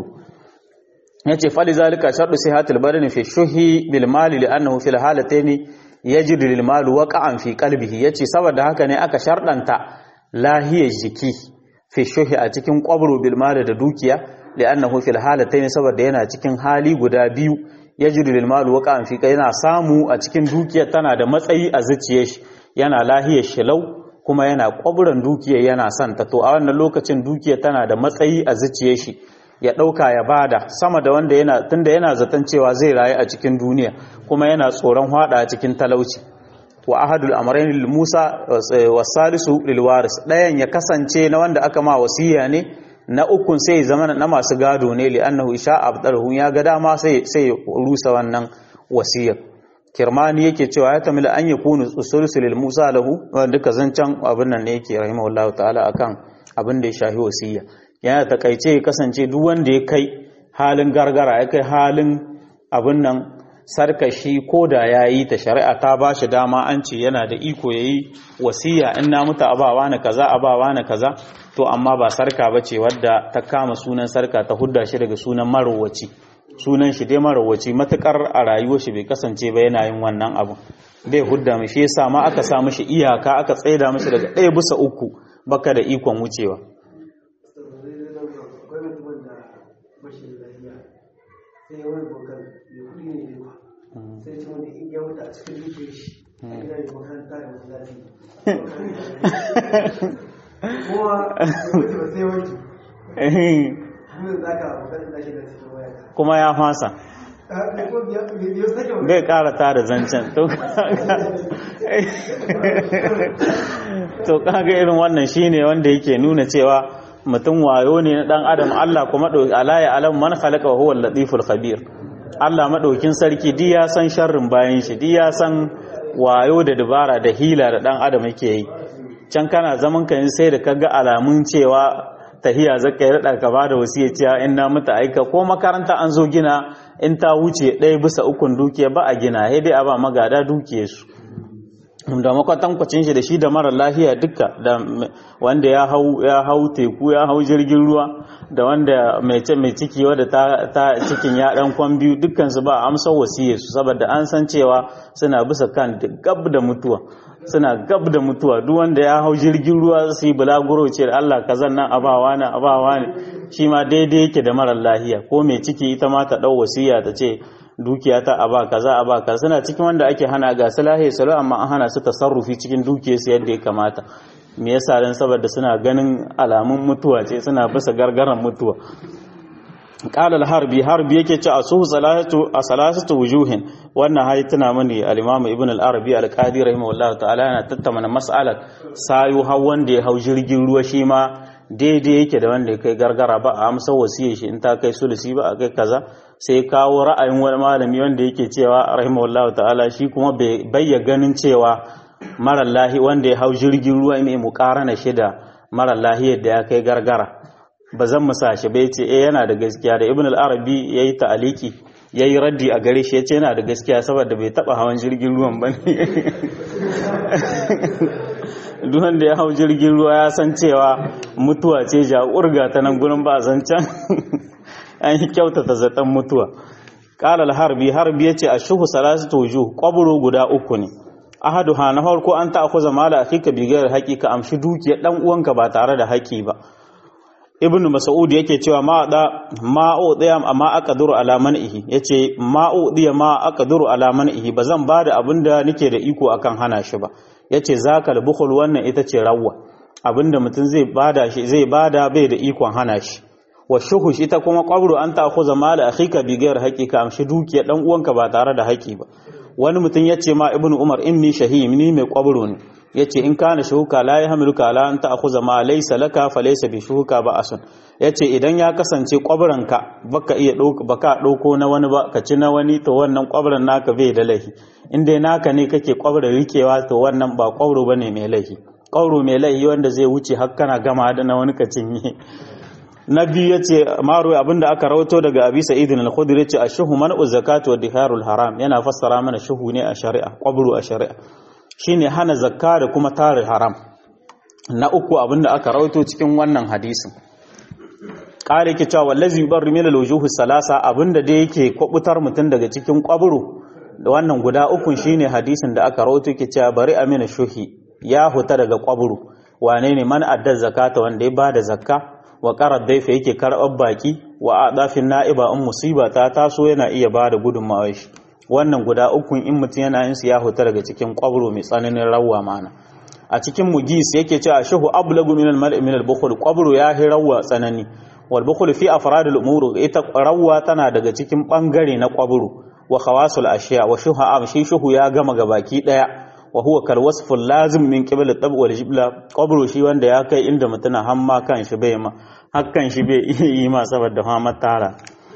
Yace fali zalika shartu sihatul badan fi shuhi bil mali li annahu fil halataini yajidu lil mal waqa'an fi qalbihi. Yace saboda haka ne aka shardanta lahiyar jiki fi shuhi a cikin kwabru bil mali da dukiya li annahu fil halataini saboda yana cikin hali guda biyu, yajidu lil mal waqa'an fi kai yana samu a cikin dukiyar tana da matsayi a zuciyar shi, yana lahiyar shilau kuma yana kwaburan dukiyar yana son ta, to a wannan lokacin dukiyar tana da matsayi a zuciyar shi ya dauka ya bada sama da wanda yana tunda yana zaton cewa zai rayu a cikin duniya kuma yana tsoron hada a cikin talauci. Wa ahadul amrayn lil Musa wasalisu lil waris, dayan ya kasance na wanda aka ma wasiya ne, na ukun sai zama na masu gado ne li annahu isha abdarhu ya ga dama sai rusa wannan wasiyar. Kirmani yake cewa ya tamila an yakunu usulusul lil Musa lahu, wanda duka zancan abin nan ne yake rahimahullahu ta'ala akan abin da ya shahi wasiya. Yana takaice ya kasance duk wanda ya kai halin gargara ya kai halin abin nan sarkashi ko da yayi ta shari'a ta bashi dama an ce yana da iko yayi wasiya in na mutu abawa na kaza abawa na kaza, to amma ba sarka bace wadda ta kama sunan sarka ta hudda shi daga sunan marowaci, sunan shi dai marowaci matukar a rayuwar shi bai kasance ba yana yin wannan abu bai hudda mishi, yasa ma aka sa mishi iyaka aka tsaida mishi daga 1/3 baka da ikon wucewa. Kuma ya fasa bai karata da zancen to kaga irin wannan shine wanda yake nuna cewa mutum wayo ne na dan adam. Allah kuma ala ya alam man khalaqa wa huwa al-latiful khabir. Allah madaukin sarki di ya san sharrin bayan shi, di ya san wayo da dabara da hila da dan adam yake yi. Can kana zaman ka sai da kaga alamun cewa tahiya zaka yi rada ka bada wasiya cewa in na mutu aika ko makaranta an zo gina in ta wuce 1/3 dukiya ba a gina, sai dai a ba magada dukiyar su. da makwatankwacin shi da shi da mara lahiya duka, da wanda ya hau teku ya hau jirgin ruwa da wanda mai ciki wadda ta cikin ya dan kwan biyu dukkan su ba amsa wasiye su, saboda an san cewa suna bisa kan gab da mutuwa duk wanda ya hau jirgin ruwa su yi bulaguro ce da Allah kazan nan abawa ne shi ma daidai yake da mara lahiya, ko mai ciki ita ma ta dau wasiya ta ce dukiya ta aba kaza suna cikin wanda ake hana ga salahi salo, amma an hana su tasarrufi cikin dukiyarsu yadda ya kamata. Me yasa dan saboda suna ganin alamun mutuwa ce, suna bisa gargaran mutuwa. qala al-harbi yake ce asuhu salasatu wujuhin. wannan hayi tana mani al-imam ibn al-arabi al-qadi rahimahullahu ta'ala yana tattauna mas'alar sayu har wanda ya hau jirgin ruwa shi ma daidai yake da wanda ya kai gargara, ba a amsa wasiyar shi in ta kai sulusi ba a kai kaza. sai kawo ra'ayin wani malami wanda yake cewa rahimahullahu ta'ala shi kuma bai ganin cewa mara lahi wanda ya hau jirgin ruwa mai mukarana shi da mara lahiyar da ya kai gargara ba zan musa shi bai ce yana da gaskiya. da ibn al-arabi yayi ta'aliki yayi raddi a gare shi yace yana da gaskiya saboda bai taba hawan jirgin ruwan bane duk wanda ya hau jirgin ruwa ya san cewa mutuwa ce ja urga ta nan gurin ba zancan an yi kyautata zaton mutuwa. qala al-harbi yace ashuhu salasatu wujuh, qabru guda uku ne. ahaduha na farko an ta'khuza mala akhika bi ghairi haqiqa, amshi dukiyar dan uwanka ba tare da haƙi ba. ibn mas'ud yake cewa ma'udiya amma aqdiru ala man'ihi, yace ma'udiya ma aqdiru ala man'ihi, bazan bada abinda nake da iko akan hana shi ba. yace zakal bukhul, wannan ita ce rawwa, abinda mutum zai bada bai da ikon hana shi. wa shuhush ita kuma qabru an ta'khuza mala akhika bi ghairi haqiqa, amshi dukiyar dan uwanka ba tare da haƙi ba. wani mutum yace ma ibn umar inni shahim, ni mai qabru ne. yace in kana shuhuka la yahmiluka ala an ta'khuza ma laysa laka fa laysa bi shuhuka ba asun. yace idan ya kasance kwabranka baka dauko na wani ba ka ci na wani, to wannan kwabran naka bai da laifi. in dai naka ne kake kwabra rikewa, to wannan ba kwabro bane mai laifi. kwabro mai laifi wanda zai wuce har kana gama da na wani ka cinye. na biyu yace maru abinda aka rawato daga abi sa'id al-khudri yace ashuhu man'u zakatu wa diharul haram, yana fassara mana shuhu ne a shari'a, kwabro a shari'a shine hana zakka da kuma tare haram. na uku abinda aka rawaito cikin wannan hadisin kare yake cewa wallazi yubarri min al-wujuh salasa, abinda da yake kwabutar mutun daga cikin kwaburu da wannan guda ukun shine hadisin da aka rawaito yake cewa bari amina shuhi, ya huta daga kwaburu. wane ne? man adda zakata, wanda ya bada zakka, wa qarad daifa, yake karbar baki, wa adafin na'iba, in musiba ta taso yana iya bada gudunmawar shi. wannan guda ukun in mutun yana yin su ya huta daga cikin kwaburu mai tsananin rawwa mana. a cikin mugis yake cewa shuhu ablagu min al-mar'i min al-bukhl, kwaburu ya hi rawwa tsanani. wal bukhl fi afrad al-umur, ita rawwa tana daga cikin bangare na kwaburu. wa khawasul ashiya, wa shuha amshi shuhu ya gama gabaki daya. wa huwa kal wasful lazim min qibla tab wal jibla, kwaburu shi wanda ya kai inda mutuna hamma kan shi bai ma hakkan shi bai yi ma saboda fama tara.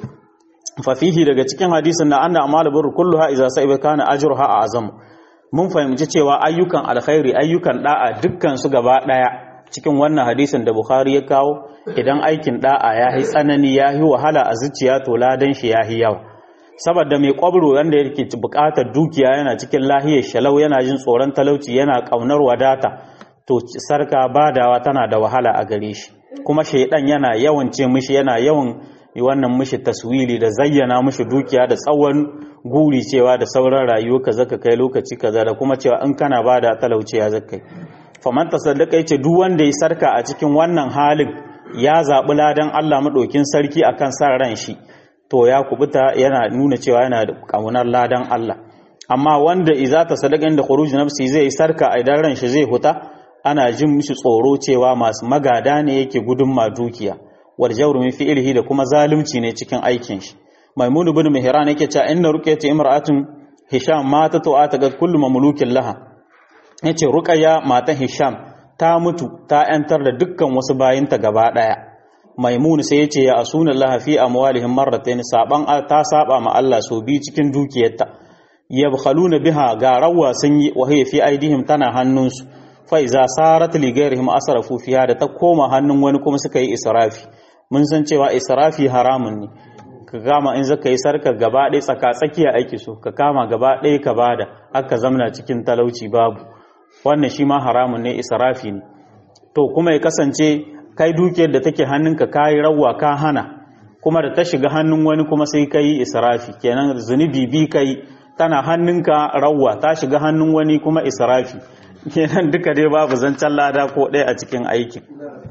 fa fihi daga cikin hadisin na anna amal bir kulluha idza sa'iba kana ajruha azam. mun fahimci cewa ayyukan alkhairi, ayyukan da'a dukkan su gaba daya cikin wannan hadisin da Bukhari ya kawo, idan aikin da'a ya yi tsanani, ya yi wahala a zuciya, to ladan shi ya yi yawa. saboda mai kwabro wanda yake bukatar dukiya, yana cikin lahiyar shalau, yana jin tsoron talauci, yana kaunar wadata, to sarka badawa tana da wahala a gare shi. kuma shaydan yana yawan ce mishi, yana yawan wannan mishi taswili da zayyana mishi dukiya da tsawon guri cewa da sauran rayuwa ka zaka kai lokaci kaza, da kuma cewa in kana bada talauci ya zakai. faman tasaddaka yace duk wanda ya sarka a cikin wannan halin, ya zabi ladan Allah madaukin sarki akan san ran shi, to ya kubuta, yana nuna cewa yana da kaunar ladan Allah. amma wanda iza tasaddaqa inda khuruj nafsi, zai sarka a idan ran shi zai huta, ana jin mishi tsoro cewa masu magada ne yake gudun ma dukiya. wal jawru min fi'lihi, da kuma zalunci ne cikin aikin shi. maimun ibn mihran yake cewa inna ruqyata imra'atun hisham matat wa atagat kullu mamlukin laha. yace ruqayya matan hisham ta mutu, ta yantar da dukkan wasu bayinta gaba daya. maimun sai yace ya asunallaha fi amwalihim marratayn, ta saba ma Allah so bi cikin dukiyarta. yabkhaluna biha, ga rawa sun yi, wa hiya fi aidihim, tana hannunsu. fa iza sarat li ghairihim asrafu fiha, da ta koma hannun wani kuma suka yi israfi. mun san cewa israfi haramun ne. ka kama in zaka yi sarka gaba ɗaya tsaka tsakiya aiki so, ka kama gaba ɗaya ka bada, aka zamna cikin talauci babu. wannan shi ma haramun ne, israfi ne. To kuma ya kasance kai dukiyar da take hannunka kayi rawwa ka hana, kuma da ta shiga hannun wani kuma sai kai israfi, kenan zunubi bi kai, tana hannunka rawwa ta shiga hannun wani kuma israfi, kenan duka dai babu zancen lada ko ɗaya a cikin aikin.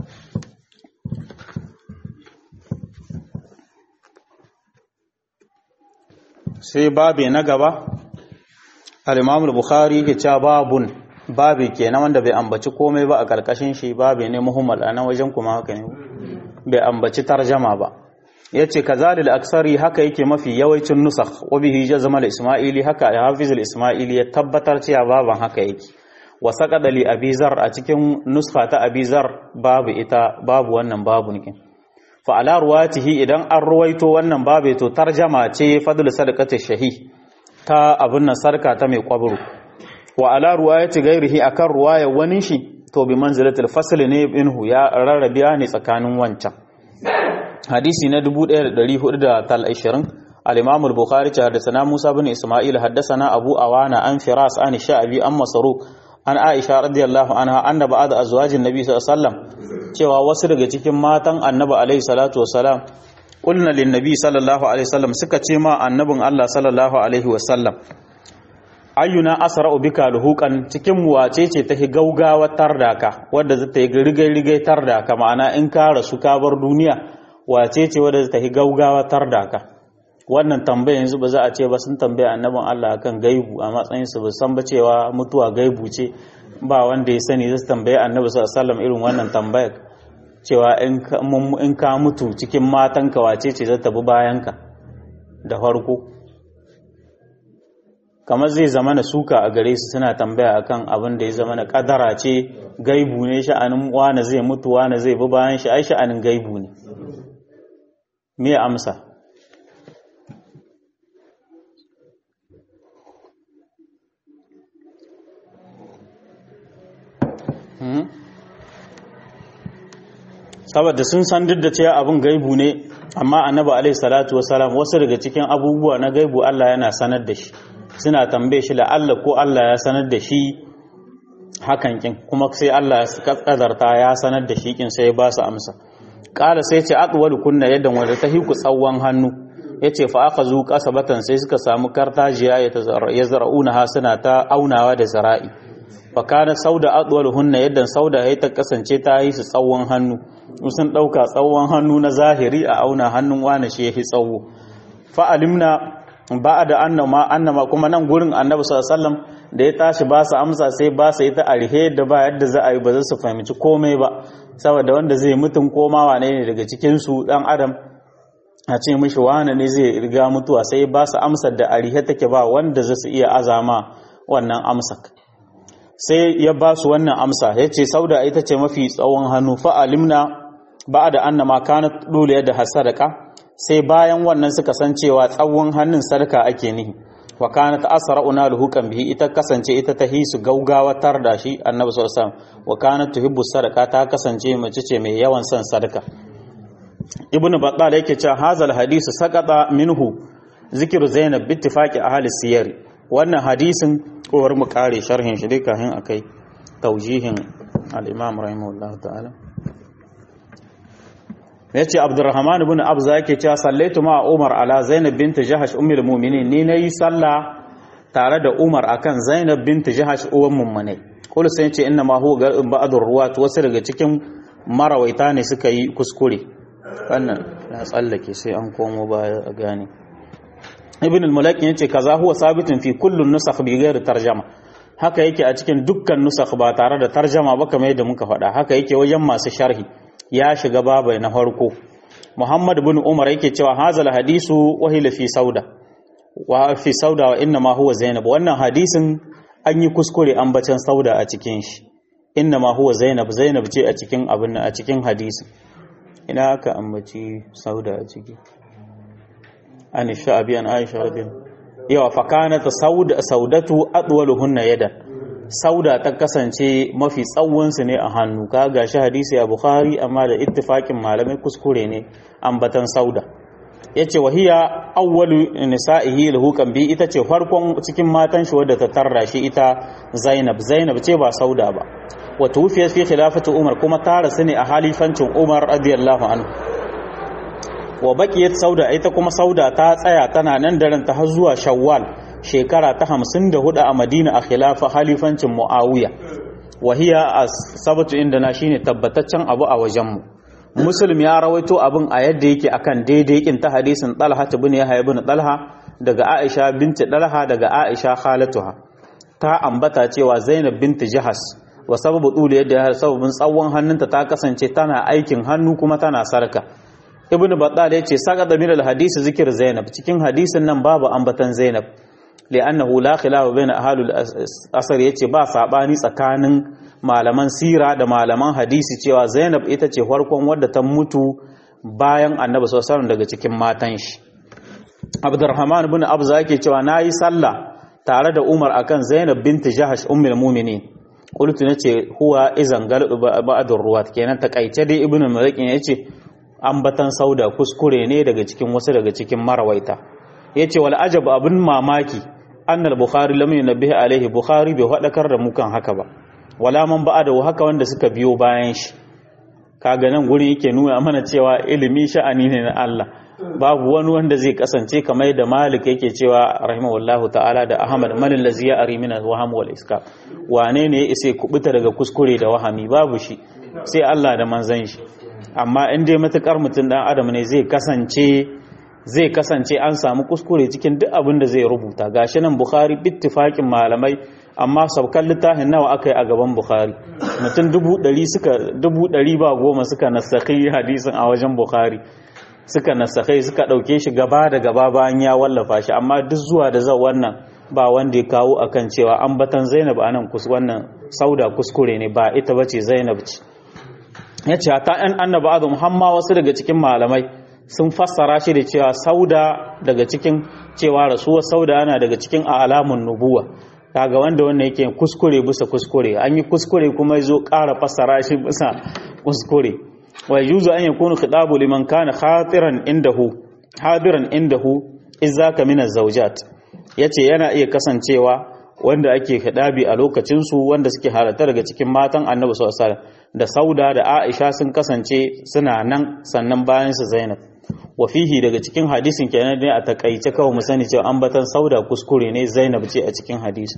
Sai babe na gaba, al-Imam al-Bukhari ke cewa babun, babe kenan wanda bai ambaci komai ba a karkashin shi, babe ne muhimmal a nan wajen kuma haka ne, bai ambaci tarjama ba. Yace kazalil aksari, haka yake mafi yawancin nusakh, wa bihi jazama al-Isma'ili, haka al-Hafiz al-Isma'ili ya tabbatar cewa baban haka yake. Wa saqada li Abi Zar, a cikin nuskha ta Abi Zar babu ita, babu wannan babu ne. Fa ala ruwatihi, idan an ruwaito wannan babe to tarjama ce fadl sadaqati shahih, ta abun nan sarka ta mai kwabru. Wa ala ruwayati gairihi, akan ruwaya wani shi to bi manzilatil fasl ne inhu, ya rarrabiya ne tsakanin wancan. Hadisi na 1420 al-Imam al-Bukhari ta haddathana Musa bin Isma'il haddathana Abu Awana an Firas an Sha'bi an Masruq an Aisha radiyallahu anha anna ba'd azwajin Nabi sallallahu alaihi wasallam, cewa wasu daga cikin matan Annabi alaihi salatu wasalam, qulna lin Nabi sallallahu alaihi wasallam, suka ce ma annabin Allah sallallahu alaihi wasallam, ayyuna asra'u bika luhuqan, cikin mu wace ce ta gaugawa tardaka, wadda za ta yi rigai tardaka, ma'ana in ka rasu ka bar duniya wace ce wadda za ta yi gaugawa tardaka. Wannan tambaya yanzu ba za a ce ba sun tambaya annabin Allah kan gaibu, a matsayin su ba san ba cewa mutuwa gaibu ce, ba wanda ya sani zai tambaye annabi sallallahu alaihi wasallam irin wannan tambayar, cewa in ka mutu cikin matanka wace ce za ta bi bayanka da farko. Kamar zai zama na suka a gare su, suna tambaya akan abin da ya zama na kadara ce, gaibu ne, sha'anin wane zai mutu wane zai bi bayan shi, ai sha'anin gaibu ne. Me amsa? Saboda sun san duk da cewa abin gaibu ne, amma annabi alaihi salatu wasalam wasu daga cikin abubuwa na gaibu Allah yana sanar da shi, suna tambaye shi la'alla ko Allah ya sanar da shi hakan kin, kuma sai Allah ya kadarta ya sanar da shi kin, sai ya ba su amsa. Kala sai ce atwalu kunna yadda wanda ta hiku tsawon hannu, yace fa akhazu qasabatan, sai suka samu kartajiya ya zara'unaha, suna ta aunawa da zara'i. Fa kana sauda atwaluhunna, yadda sauda ya ta kasance ta yi su tsawon hannu, sun dauka tsawon hannu na zahiri a auna hannun wani shi yafi tsawo. Fa alimna ba'da annama kuma nan gurin annabi sallallahu alaihi wasallam da ya tashi ba su amsa, sai ba su ita arihe da ba yadda za a yi, ba za su fahimci komai ba, saboda wanda zai mutun komawa ne daga cikin su dan adam, a ce mishi wane ne zai riga mutuwa, sai ba su amsar da arihe take, ba wanda za su iya azama wannan amsa. Sai ya ba su wannan amsa, ya ce sauda ita ce mafi tsawon hannu. Fa'alimna ba da annama kanat dole yadda hasadaka, sai bayan wannan suka san cewa tsawon hannun sadaka ake nihi. Wa kanat asra'una luhuqan bihi, ita kasance ita ta hisu gaugawatar da shi annabi sallallahu alaihi wasallam. Wa kanat tuhibbu sadaka, ta kasance mace ce mai yawan son sadaka. Ibn Battal yake cewa hazal hadisu saqata minhu zikru Zainab bi ittifaqi ahli siyar. Wannan hadisin kowar mu kare sharhin shi dai kafin akai taujihin al-Imam rahimahullahu ta'ala. Yace Abdurrahman ibn Abza yake cewa sallaitu ma Umar ala Zainab bint Jahash ummul mu'minin, ni nayi sallah tare da Umar akan Zainab bint Jahash uwan mummunai. Kullu sai yace inna ma huwa ba'dur ruwat, wasu daga cikin marawaita ne suka yi kuskure. Wannan ya tsallake sai an komo baya a gane. Ibn al-Mulaki yace kaza huwa sabitun fi kullu nusakh bi ghairi tarjama, haka yake a cikin dukkan nusakh ba tare da tarjama ba, kamar yadda muka faɗa. Haka yake wajen masu sharhi, ya shiga babai na farko. Muhammad ibn Umar yake cewa hazal hadisu wahila fi sauda wa fi sauda wa inna ma huwa Zainab. Wannan hadisin an yi kuskure ambacin sauda a cikin shi, inna ma huwa Zainab, Zainab ce a cikin abin a cikin hadisin. Ina aka ambaci sauda a ciki? An Sha'bi an Aisha radiyallahu yawa fa kanat saudatu adwaluhunna yadan, sauda ta kasance mafi tsawon su ne a hannu. Ka gashi hadisi a Bukhari, amma da ittifakin malamai kuskure ne ambatan sauda. yace wahiya awwalu nisa'ihi lahuqan bi ita ce farkon cikin matan shi wadda ta tarra shi ita Zainab ce ba Sauda ba wa tuwfiyat fi khilafati Umar kuma ta rasu ne a halifancin Umar radiyallahu anhu wa baqiyat Sauda ita kuma Sauda ta tsaya tana nan da ranta har zuwa Shawwal shekara ta 54 a Madina a khilafa halifancin Muawiya wahiya sabatu indana shine tabbataccen abu a wajenmu Muslim ya rawaito abin a yadda yake akan daidai kin ta hadisin Talha ibn Yahya ibn Talha daga Aisha binti Talha daga Aisha khalatuha ta ambata cewa Zainab binti Jahas wa sababu dole yadda sababin tsawon hannunta ta kasance tana aikin hannu kuma tana sarka Ibn Battal yace saqada min al-hadisi zikir Zainab cikin hadisin nan babu ambatan Zainab li'annahu la khilafa bayna ahlul asr yace ba sabani tsakanin malaman sira da malaman hadisi cewa Zainab ita ce farkon wadda ta mutu bayan Annabi sallallahu alaihi daga cikin matan shi Abdurrahman ibn Abza yake cewa nayi sallah tare da Umar akan Zainab binti Jahash ummul mu'minin qultu nace huwa izan gal ba'dur ruwat kenan takaice dai ibn Malik yace ambatan Sauda kuskure ne daga cikin wasu daga cikin marawaita yace wal ajab abun mamaki annal Bukhari lam yunabbihi alaihi Bukhari bai hadakar da mu kan haka ba wala man ba'ada haka wanda suka biyo bayan shi kaga nan gurin yake nuna mana cewa ilimi sha'ani ne na Allah babu wani wanda zai kasance kamar da Malik yake cewa rahimahullahu ta'ala da Ahmad man allazi ya arimina waham wal iska wane ne ya kubuta daga kuskure da wahami babu shi sai Allah da manzon shi amma in dai matukar mutun dan adam ne zai kasance an samu kuskure cikin duk abin da zai rubuta gashi nan Bukhari bittifaqin malamai amma saukan littafin nawa akai a gaban Bukhari mutum 100 ba goma suka nasakhi hadisin a wajen Bukhari suka nasakhi suka dauke shi gaba da gaba bayan ya wallafa shi amma duk zuwa da zan wannan ba wanda ya kawo akan cewa ambatan Zainab anan wannan Sauda kuskure ne ba ita bace Zainab ce yace ta annabi azum hamma wasu daga cikin malamai sun fassara shi da cewa Sauda daga cikin cewa rasuwar Sauda yana daga cikin alamun nubuwa kaga wanda wannan yake kuskure bisa kuskure an yi kuskure kuma yazo ƙara fassara shi bisa kuskure wa yuzu an yakunu khitabu liman kana hadiran indahu izaka min az-zawjat yace yana iya kasancewa wanda ake hidabi a lokacin su wanda suke halarta daga cikin matan Annabi sallallahu alaihi wasallam da Sauda da Aisha sun kasance suna nan sannan bayan su Zainab wa fihi daga cikin hadisin kenan ne a takaice kawai mu sani cewa ambatan Sauda kuskure ne Zainab ce a cikin hadisi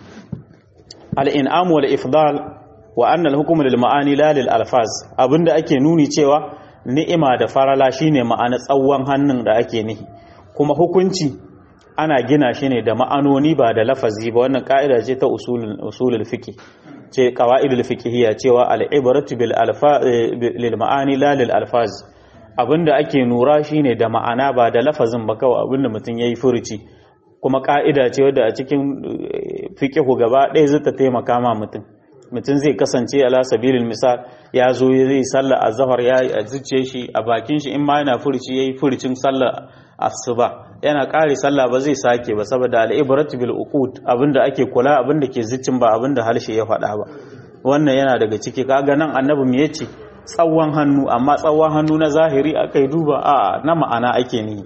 al-in'am wal ifdal wa anna al-hukm lil ma'ani la lil alfaz abinda ake nuni cewa ni'ima da farala shine ma'ana tsawon hannun da ake nihi kuma hukunci ana gina shi ne da ma'anoni ba da lafazi ba wannan ka'ida ce ta usulul fiqh ce qawaidul fiqhiyya cewa al-ibratu bil alfaz lil ma'ani la lil alfaz abinda ake nura shine da ma'ana ba da lafazin ba kawai abinda mutum yayi furuci kuma ka'ida ce wadda a cikin fiqhu gaba ɗaya zai ta taimaka ma mutum zai kasance ala sabilil misal ya zo zai sallar azhar ya zuciye shi a bakin shi in ma yana furuci yayi furucin sallar asuba yana ƙare sallah ba zai sake ba saboda al-ibratu bil uqud abinda ake kula abinda ke zuccin ba abinda harshe ya faɗa ba wannan yana daga ciki kaga nan annabi me yace tsawon hannu amma tsawon hannu na zahiri akai duba a na ma'ana ake ni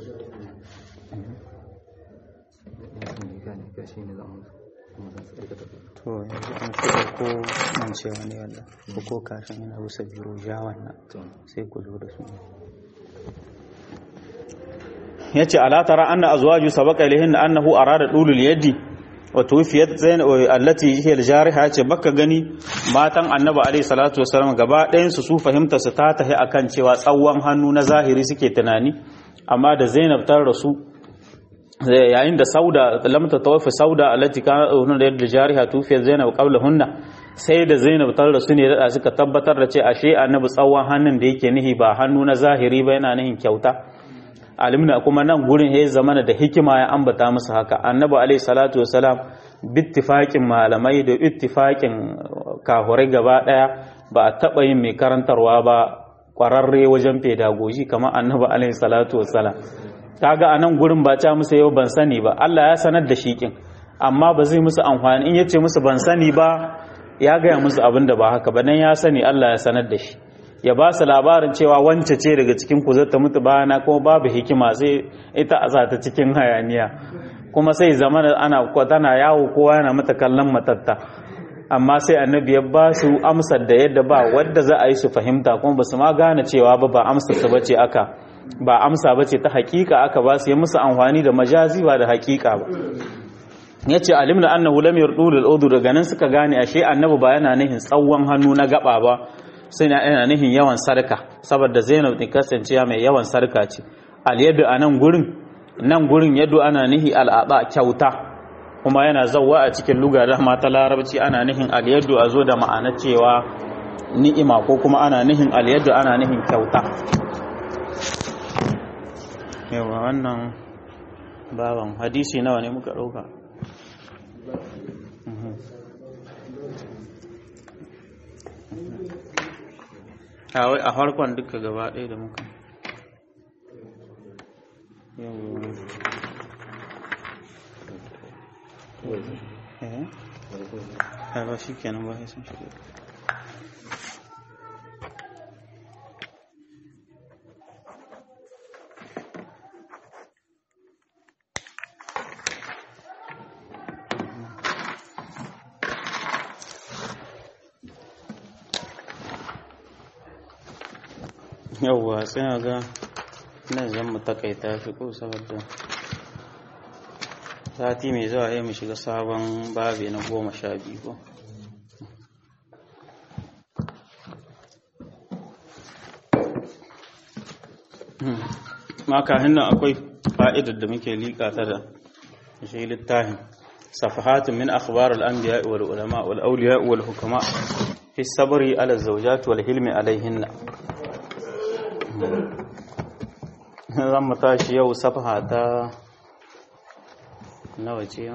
to yanzu an shiga ko an ce wani wanda ko kashin yana rusa biro ja wannan sai ku zo da su yace ala tara anna azwaju sabaqa ilayhin annahu arada dulul yadi wa tuwfiyat zainab allati hiya al-jariha yace baka gani matan annabi alayhi salatu wasallam gaba ɗayan su fahimta su ta tahi akan cewa tsawon hannu na zahiri suke tunani amma da Zainab ta rasu yayin da Sauda lam tatawaffa Sauda allati kana da al-jariha tuwfiyat Zainab qablahunna sai da Zainab ta rasu ne da suka tabbatar da ce ashe annabi tsawon hannun da yake nihi ba hannu na zahiri ba yana nihin kyauta alimna kuma nan gurin ya zamana da hikima ya ambata musu haka annabi alayhi salatu wasalam bittifaqin malamai da ittifaqin kahurai gaba daya ba a taba yin mai karantarwa ba kwararre wajen pedagogy kamar annabi alayhi salatu wasalam kaga anan gurin ba ta musu yau ban sani ba Allah ya sanar da shikin amma ba zai musu amfani in yace musu ban sani ba ya gaya musu abinda ba haka ba nan ya sani Allah ya sanar da shi ya ba su labarin cewa wance ce daga cikin ku zata mutu bayana kuma babu hikima sai ita a ta cikin hayaniya kuma sai zamana ana tana yawo kowa yana mata kallon matatta amma sai annabi ya ba su amsar da yadda ba wadda za a yi su fahimta kuma ba su ma gane cewa ba amsar su bace ba amsa bace ta hakika aka ba su yi musu amfani da majazi ba da hakika ba yace alimna annahu lam yurdu lil udur daga nan suka gane ashe annabi ba yana nihin tsawon hannu na gaba ba sai yana nihin yawan sarka saboda Zainab din kasancewa mai yawan sarka ce al yadu anan gurin yadu ana nihi al aba kyauta kuma yana zawwa a cikin lugar mata larabci ana nihin al yadu azo da ma'ana cewa ni'ima ko kuma ana nihin al yadu ana nihin kyauta yawa wannan baban hadisi nawa ne muka dauka a farkon duka gaba ɗaya da muka ba shi kenan ba sun shiga yauwa sai ga nan zan mu takaita shi ko saboda sati mai zuwa ya mu shiga sabon babi na 12 ko maka hinnan akwai fa'idar da muke liƙa ta da shi littafin safahatun min akhbar al-anbiya wal ulama wal awliya wal hukama fi sabri ala zawjat wal hilmi alaihinna zan mu tashi yau safaha ta nawa ce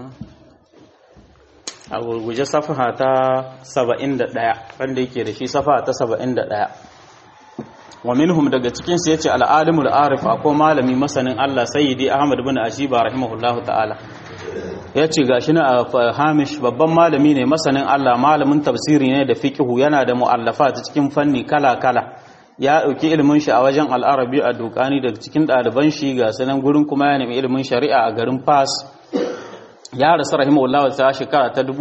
a gurguje safaha ta 71 wanda yake da shi safaha ta 71 wa minhum daga cikin su yace al-alimul arif akwai malami masanin Allah sayyidi Ahmad ibn Ashiba rahimahullahu ta'ala yace gashi na Hamish babban malami ne masanin Allah malamin tafsiri ne da fiqhu yana da mu'allafat cikin fanni kala-kala ya dauki ilimin shi a wajen al-arabi a Dukani daga cikin ɗaliban shi ga sanan gurin kuma ya nemi ilimin shari'a a garin Fas ya rasu rahimahullahu ta'ala shekara ta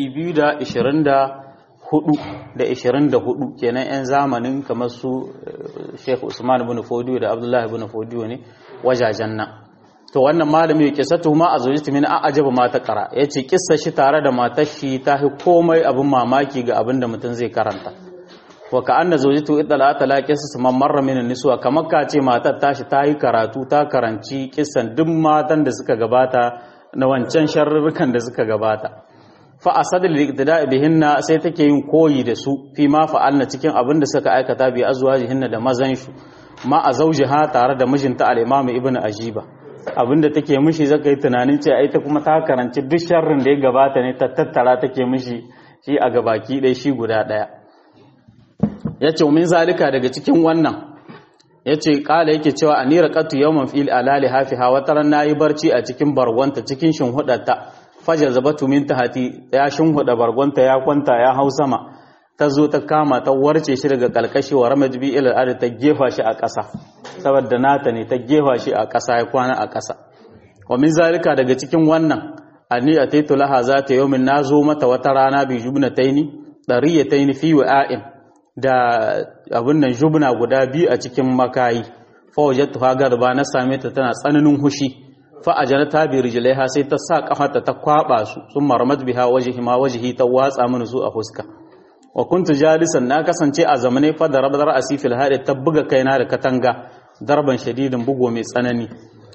224 kenan yan zamanin kamar su Sheikh Usman ibn Fodiyo da Abdullah ibn Fodiyo ne wajajen nan to wannan malami yake sato ma azwajtu min a'jaba ma ta qara yace kissa shi tare da matar shi ta hi komai abin mamaki ga abin da mutum zai karanta wa ka anna zawjatu idala ta qissa man marra min niswa kamar ka ce matar tashi ta yi karatu ta karanci kissan duk matan da suka gabata na wancan sharrukan da suka gabata fa asadul iqtida'i bihinna sai take yin koyi da su fi ma fa'alna cikin abin da suka aikata bi azwajihinna da mazan su ma a zawjiha tare da mijinta al-Imam Ibn Ajiba abinda take mishi zaka yi tunanin ce ai ta kuma ta karanci duk sharrin da ya gabata ne ta tattara take mishi shi a gabaki dai shi guda daya yace min zalika daga cikin wannan yace kala yake cewa anira qatu yawman fil alali hafiha wataran nayi barci a cikin barwanta cikin shinhudarta fajazabatu min tahati ya shinhuda bargonta ya kwanta ya hau sama ta zo ta kama ta warce shi daga kalkashi wa ramad bi ila al ta gefa shi a ƙasa saboda nata ne ta gefa shi a ƙasa ya kwana a ƙasa wa min zalika daga cikin wannan ani ataitu laha zata yawmin nazo mata wata rana bi jubnataini dariyataini fi wa'in da abun nan jubna guda biyu a cikin makayi fa wajadtu hagarba na same ta tana tsananin hushi fa ajarata bi rijlaiha sai ta sa kafarta ta kwaba su sun marmat biha wajhi ta watsa mini su a fuska wa kuntu jalisan na kasance a zamane fa da rabar asifil hadi ta buga kaina da katanga darban shadidin bugo mai tsanani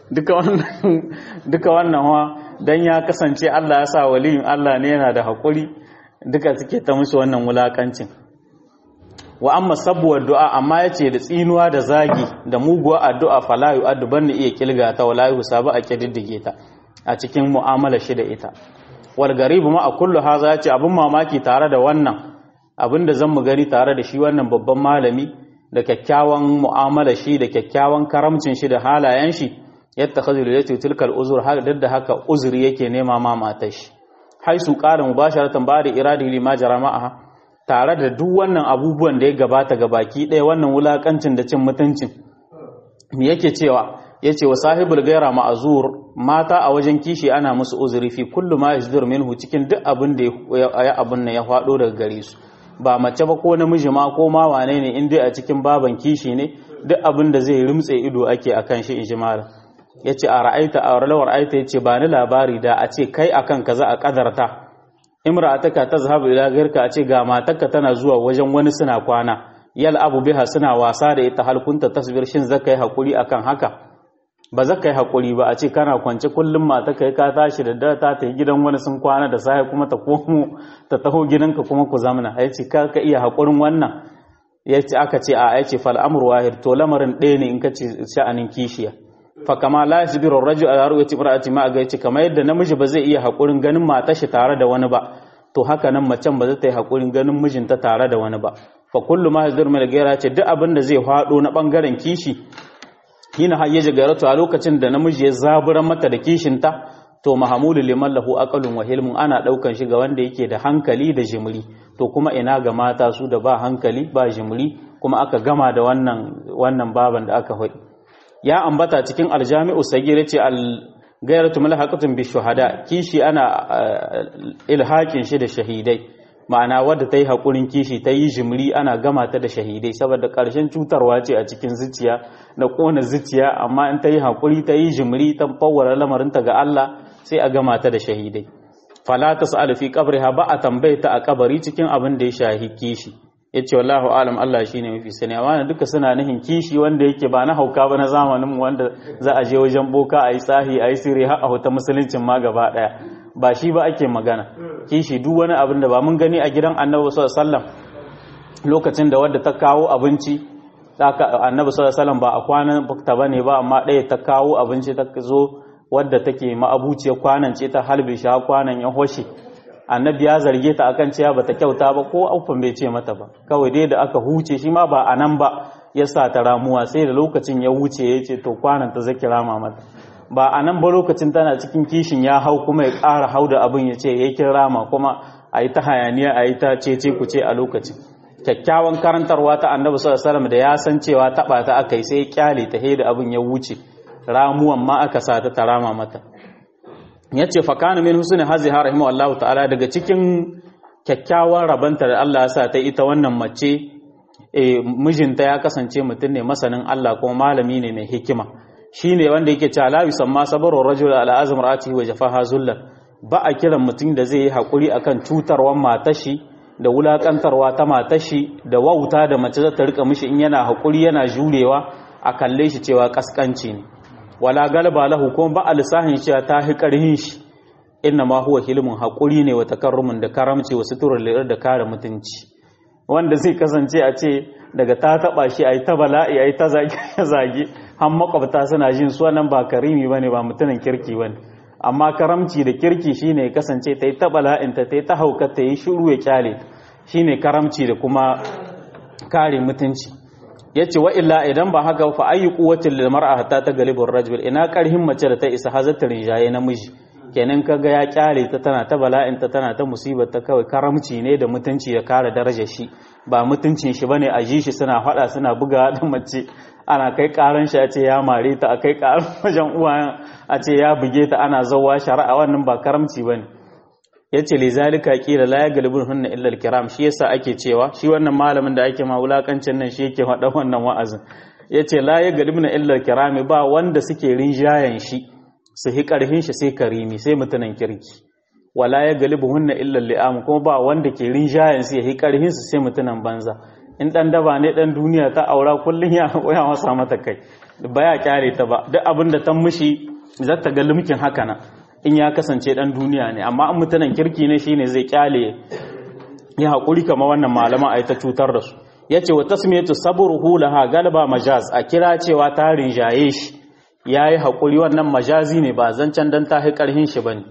duka wannan wa dan ya kasance Allah ya sa waliyin Allah ne yana da hakuri duka suke ta musu wannan wulakancin wa amma sabuwar du'a amma yace da tsinuwa da zagi da muguwa addu'a fala yu'addu banni iya kilga ta wala yusabu a kididdige ta a cikin mu'amala shi da ita wal garibu ma a kullu haza yace abun mamaki tare da wannan abinda zan mu gani tare da shi wannan babban malami da kyakkyawan mu'amala shi da kyakkyawan karamcin shi da halayen shi yattakhadhu lati tilkal uzur har da haka uzuri yake nema ma matar shi haisu qala mubasharatan ba da iradi lima jarama'a tare da duk wannan abubuwan da ya gabata ga baki ɗaya wannan wulakancin da cin mutuncin me yake cewa yace wa sahibul gaira ma'zur mata a wajen kishi ana musu uzuri fi kullu ma yajdur minhu cikin duk abin da ya abin nan ya fado daga gare su ba mace ba ko namiji ma ko ma wane ne in dai a cikin baban kishi ne duk abin da zai rumtse ido ake akan shi inji malam yace a ra'aita a rawar aita yace ba ni labari da a ce kai akan kaza a kadarta imra'ataka tazhabu ila ghayrika a ce ga matarka tana zuwa wajen wani suna kwana yal abu biha suna wasa da ita halkunta tasbir shin zakai hakuri akan haka ba za ka yi haƙuri ba a ce kana kwance kullum mata kai ka tashi da data ta yi gidan wani sun kwana da sai kuma ta komo ta taho gidanka kuma ku zamana ya ce ka iya haƙurin wannan ya ce aka ce a ya ce fal amru wahid to lamarin ɗaya ne in ka ce sha'anin kishiya fa kama la yasbiru ar-rajul ala ru'yati imra'ati ma ga yace kamar yadda namiji ba zai iya haƙurin ganin matar shi tare da wani ba to haka nan macen ba za ta yi haƙurin ganin mijinta tare da wani ba fa kullu ma yasdur min al-ghayra ce duk abin da zai faɗo na bangaren kishi hina hayyaje gairatu a lokacin da namiji ya zaburan mata da kishinta to mahamulu liman lahu aqalun wa hilmun ana daukan shi ga wanda yake da hankali da jimri to kuma ina ga mata su da ba hankali ba jimri kuma aka gama da wannan baban da aka faɗi ya ambata cikin aljami'u sagir ce al gairatu mulhaqatun bi shuhada kishi ana ilhaqin shi da shahidai ma'ana wadda ta yi haƙurin kishi ta yi jimri ana gama ta da shahidai saboda ƙarshen cutarwa ce a cikin zuciya na ƙona zuciya amma in ta yi haƙuri ta yi jimri ta fawwara lamarinta ga Allah sai a gama ta da shahidai fala ta sa'al fi qabriha ba a tambaye ta a kabari cikin abin da ya shahi kishi yace wallahu alam Allah shine mafi sani amma duka suna nihin kishi wanda yake ba na hauka ba na zamanin mu wanda za a je wajen boka ayi tsahi ayi sirri har a huta musuluncin ma gaba daya ba shi ba ake magana kishi duk wani abin da ba mun gani a gidan annabi sallallahu alaihi wasallam lokacin da wadda ta kawo abinci annabi sallallahu alaihi wasallam ba a kwanan ta bane ba amma ɗaya ta kawo abinci ta zo wadda take ma'abuciyar kwanan ce ta halbe shi kwanan ya hoshe annabi ya zarge ta akan cewa bata kyauta ba ko aufan bai ce mata ba kawai dai da aka huce shi ma ba anan ba ya sa ta ramuwa sai da lokacin ya wuce ya ce to kwanan ta zaki rama mata ba a nan ba lokacin tana cikin kishin ya hau kuma ya ƙara hau da abin ya ce ya kin rama kuma a yi ta hayaniya a yi ta cece ku ce a lokacin kyakkyawan karantarwa ta annabi sallallahu alaihi wasallam da ya san cewa taba ta aka yi sai ya kyale ta da abin ya wuce ramuwan ma aka sa ta rama mata yace fa kana min husni haziha rahimahullahu ta'ala daga cikin kyakkyawan rabanta da Allah ya sa ta ita wannan mace mijinta ya kasance mutum ne masanin Allah kuma malami ne mai hikima shine wanda yake cewa la yusamma sabru rajul ala azmratihi wa jafaha zullan ba a kiran mutum da zai yi hakuri akan cutarwan matashi da wulakantarwa ta matashi da wauta da mace za ta rika mishi in yana hakuri yana jurewa a kalle shi cewa kaskanci ne wala galba lahu kuma ba a lisahin cewa ta hi karhin shi inna ma huwa hilmun hakuri ne wa takarrumun da karamci wa suturul lir da kare mutunci wanda zai kasance a ce daga ta taba shi ayi ta bala'i ayi ta zage har makwabta suna jin su wannan ba karimi bane ba mutumin kirki bane amma karamci da kirki shine kasance ta yi ta bala'in ta ta hauka ta yi shiru ya kyale shine karamci da kuma kare mutunci yace wa illa idan ba haka fa ayi quwwatil lil mar'a hatta taglibur rajul ina karhin mace da ta isa hazata rijaye namiji kenan kaga ya kyale ta tana ta bala'in ta tana ta musibar ta kawai karamci ne da mutunci ya kare darajar shi ba mutuncin shi bane a ji shi suna fada suna buga da mace ana kai karan shi a ce ya mare ta a kai karan wajen uwa a ce ya buge ta ana zawa shari'a wannan ba karamci bane yace li zalika qila la yaglibun hunna illa al-kiram shi yasa ake cewa shi wannan malamin da ake ma wulakancin nan shi yake faɗa wannan wa'azin yace la yaglibuna illa al-kiram ba wanda suke rinjayen shi su hi karhin shi sai karimi sai mutunan kirki wala yaglibuhunna illa al-li'am kuma ba wanda ke rinjayen su ya hi karhin su sai mutunan banza in dan daba ne dan duniya ta aura kullun ya wasa mata kai baya kyare ta ba duk abin da ta mishi zata ga lumkin haka na in ya kasance dan duniya ne amma an mutanen kirki ne shine zai kyale ya hakuri kamar wannan malama ai ta cutar da su yace wa tasmiyatu sabruhu laha galba majaz a kira cewa ta rinjaye shi yayi hakuri wannan majazi ne ba zancan dan ta hi karhin shi bane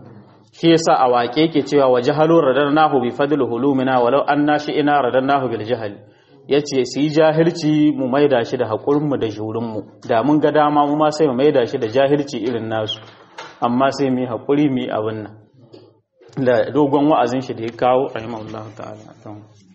shi yasa a waƙe yake cewa wa jahalu radarnahu bi fadli hulumina walau anna shi'ina radarnahu bil jahli yace su yi jahilci mu maida shi da hakurin mu da jurin mu da mun ga dama mu ma sai mu maida shi da jahilci irin nasu amma sai mu yi hakuri mu yi abin nan da dogon wa'azin shi da ya kawo rahimahullahu ta'ala.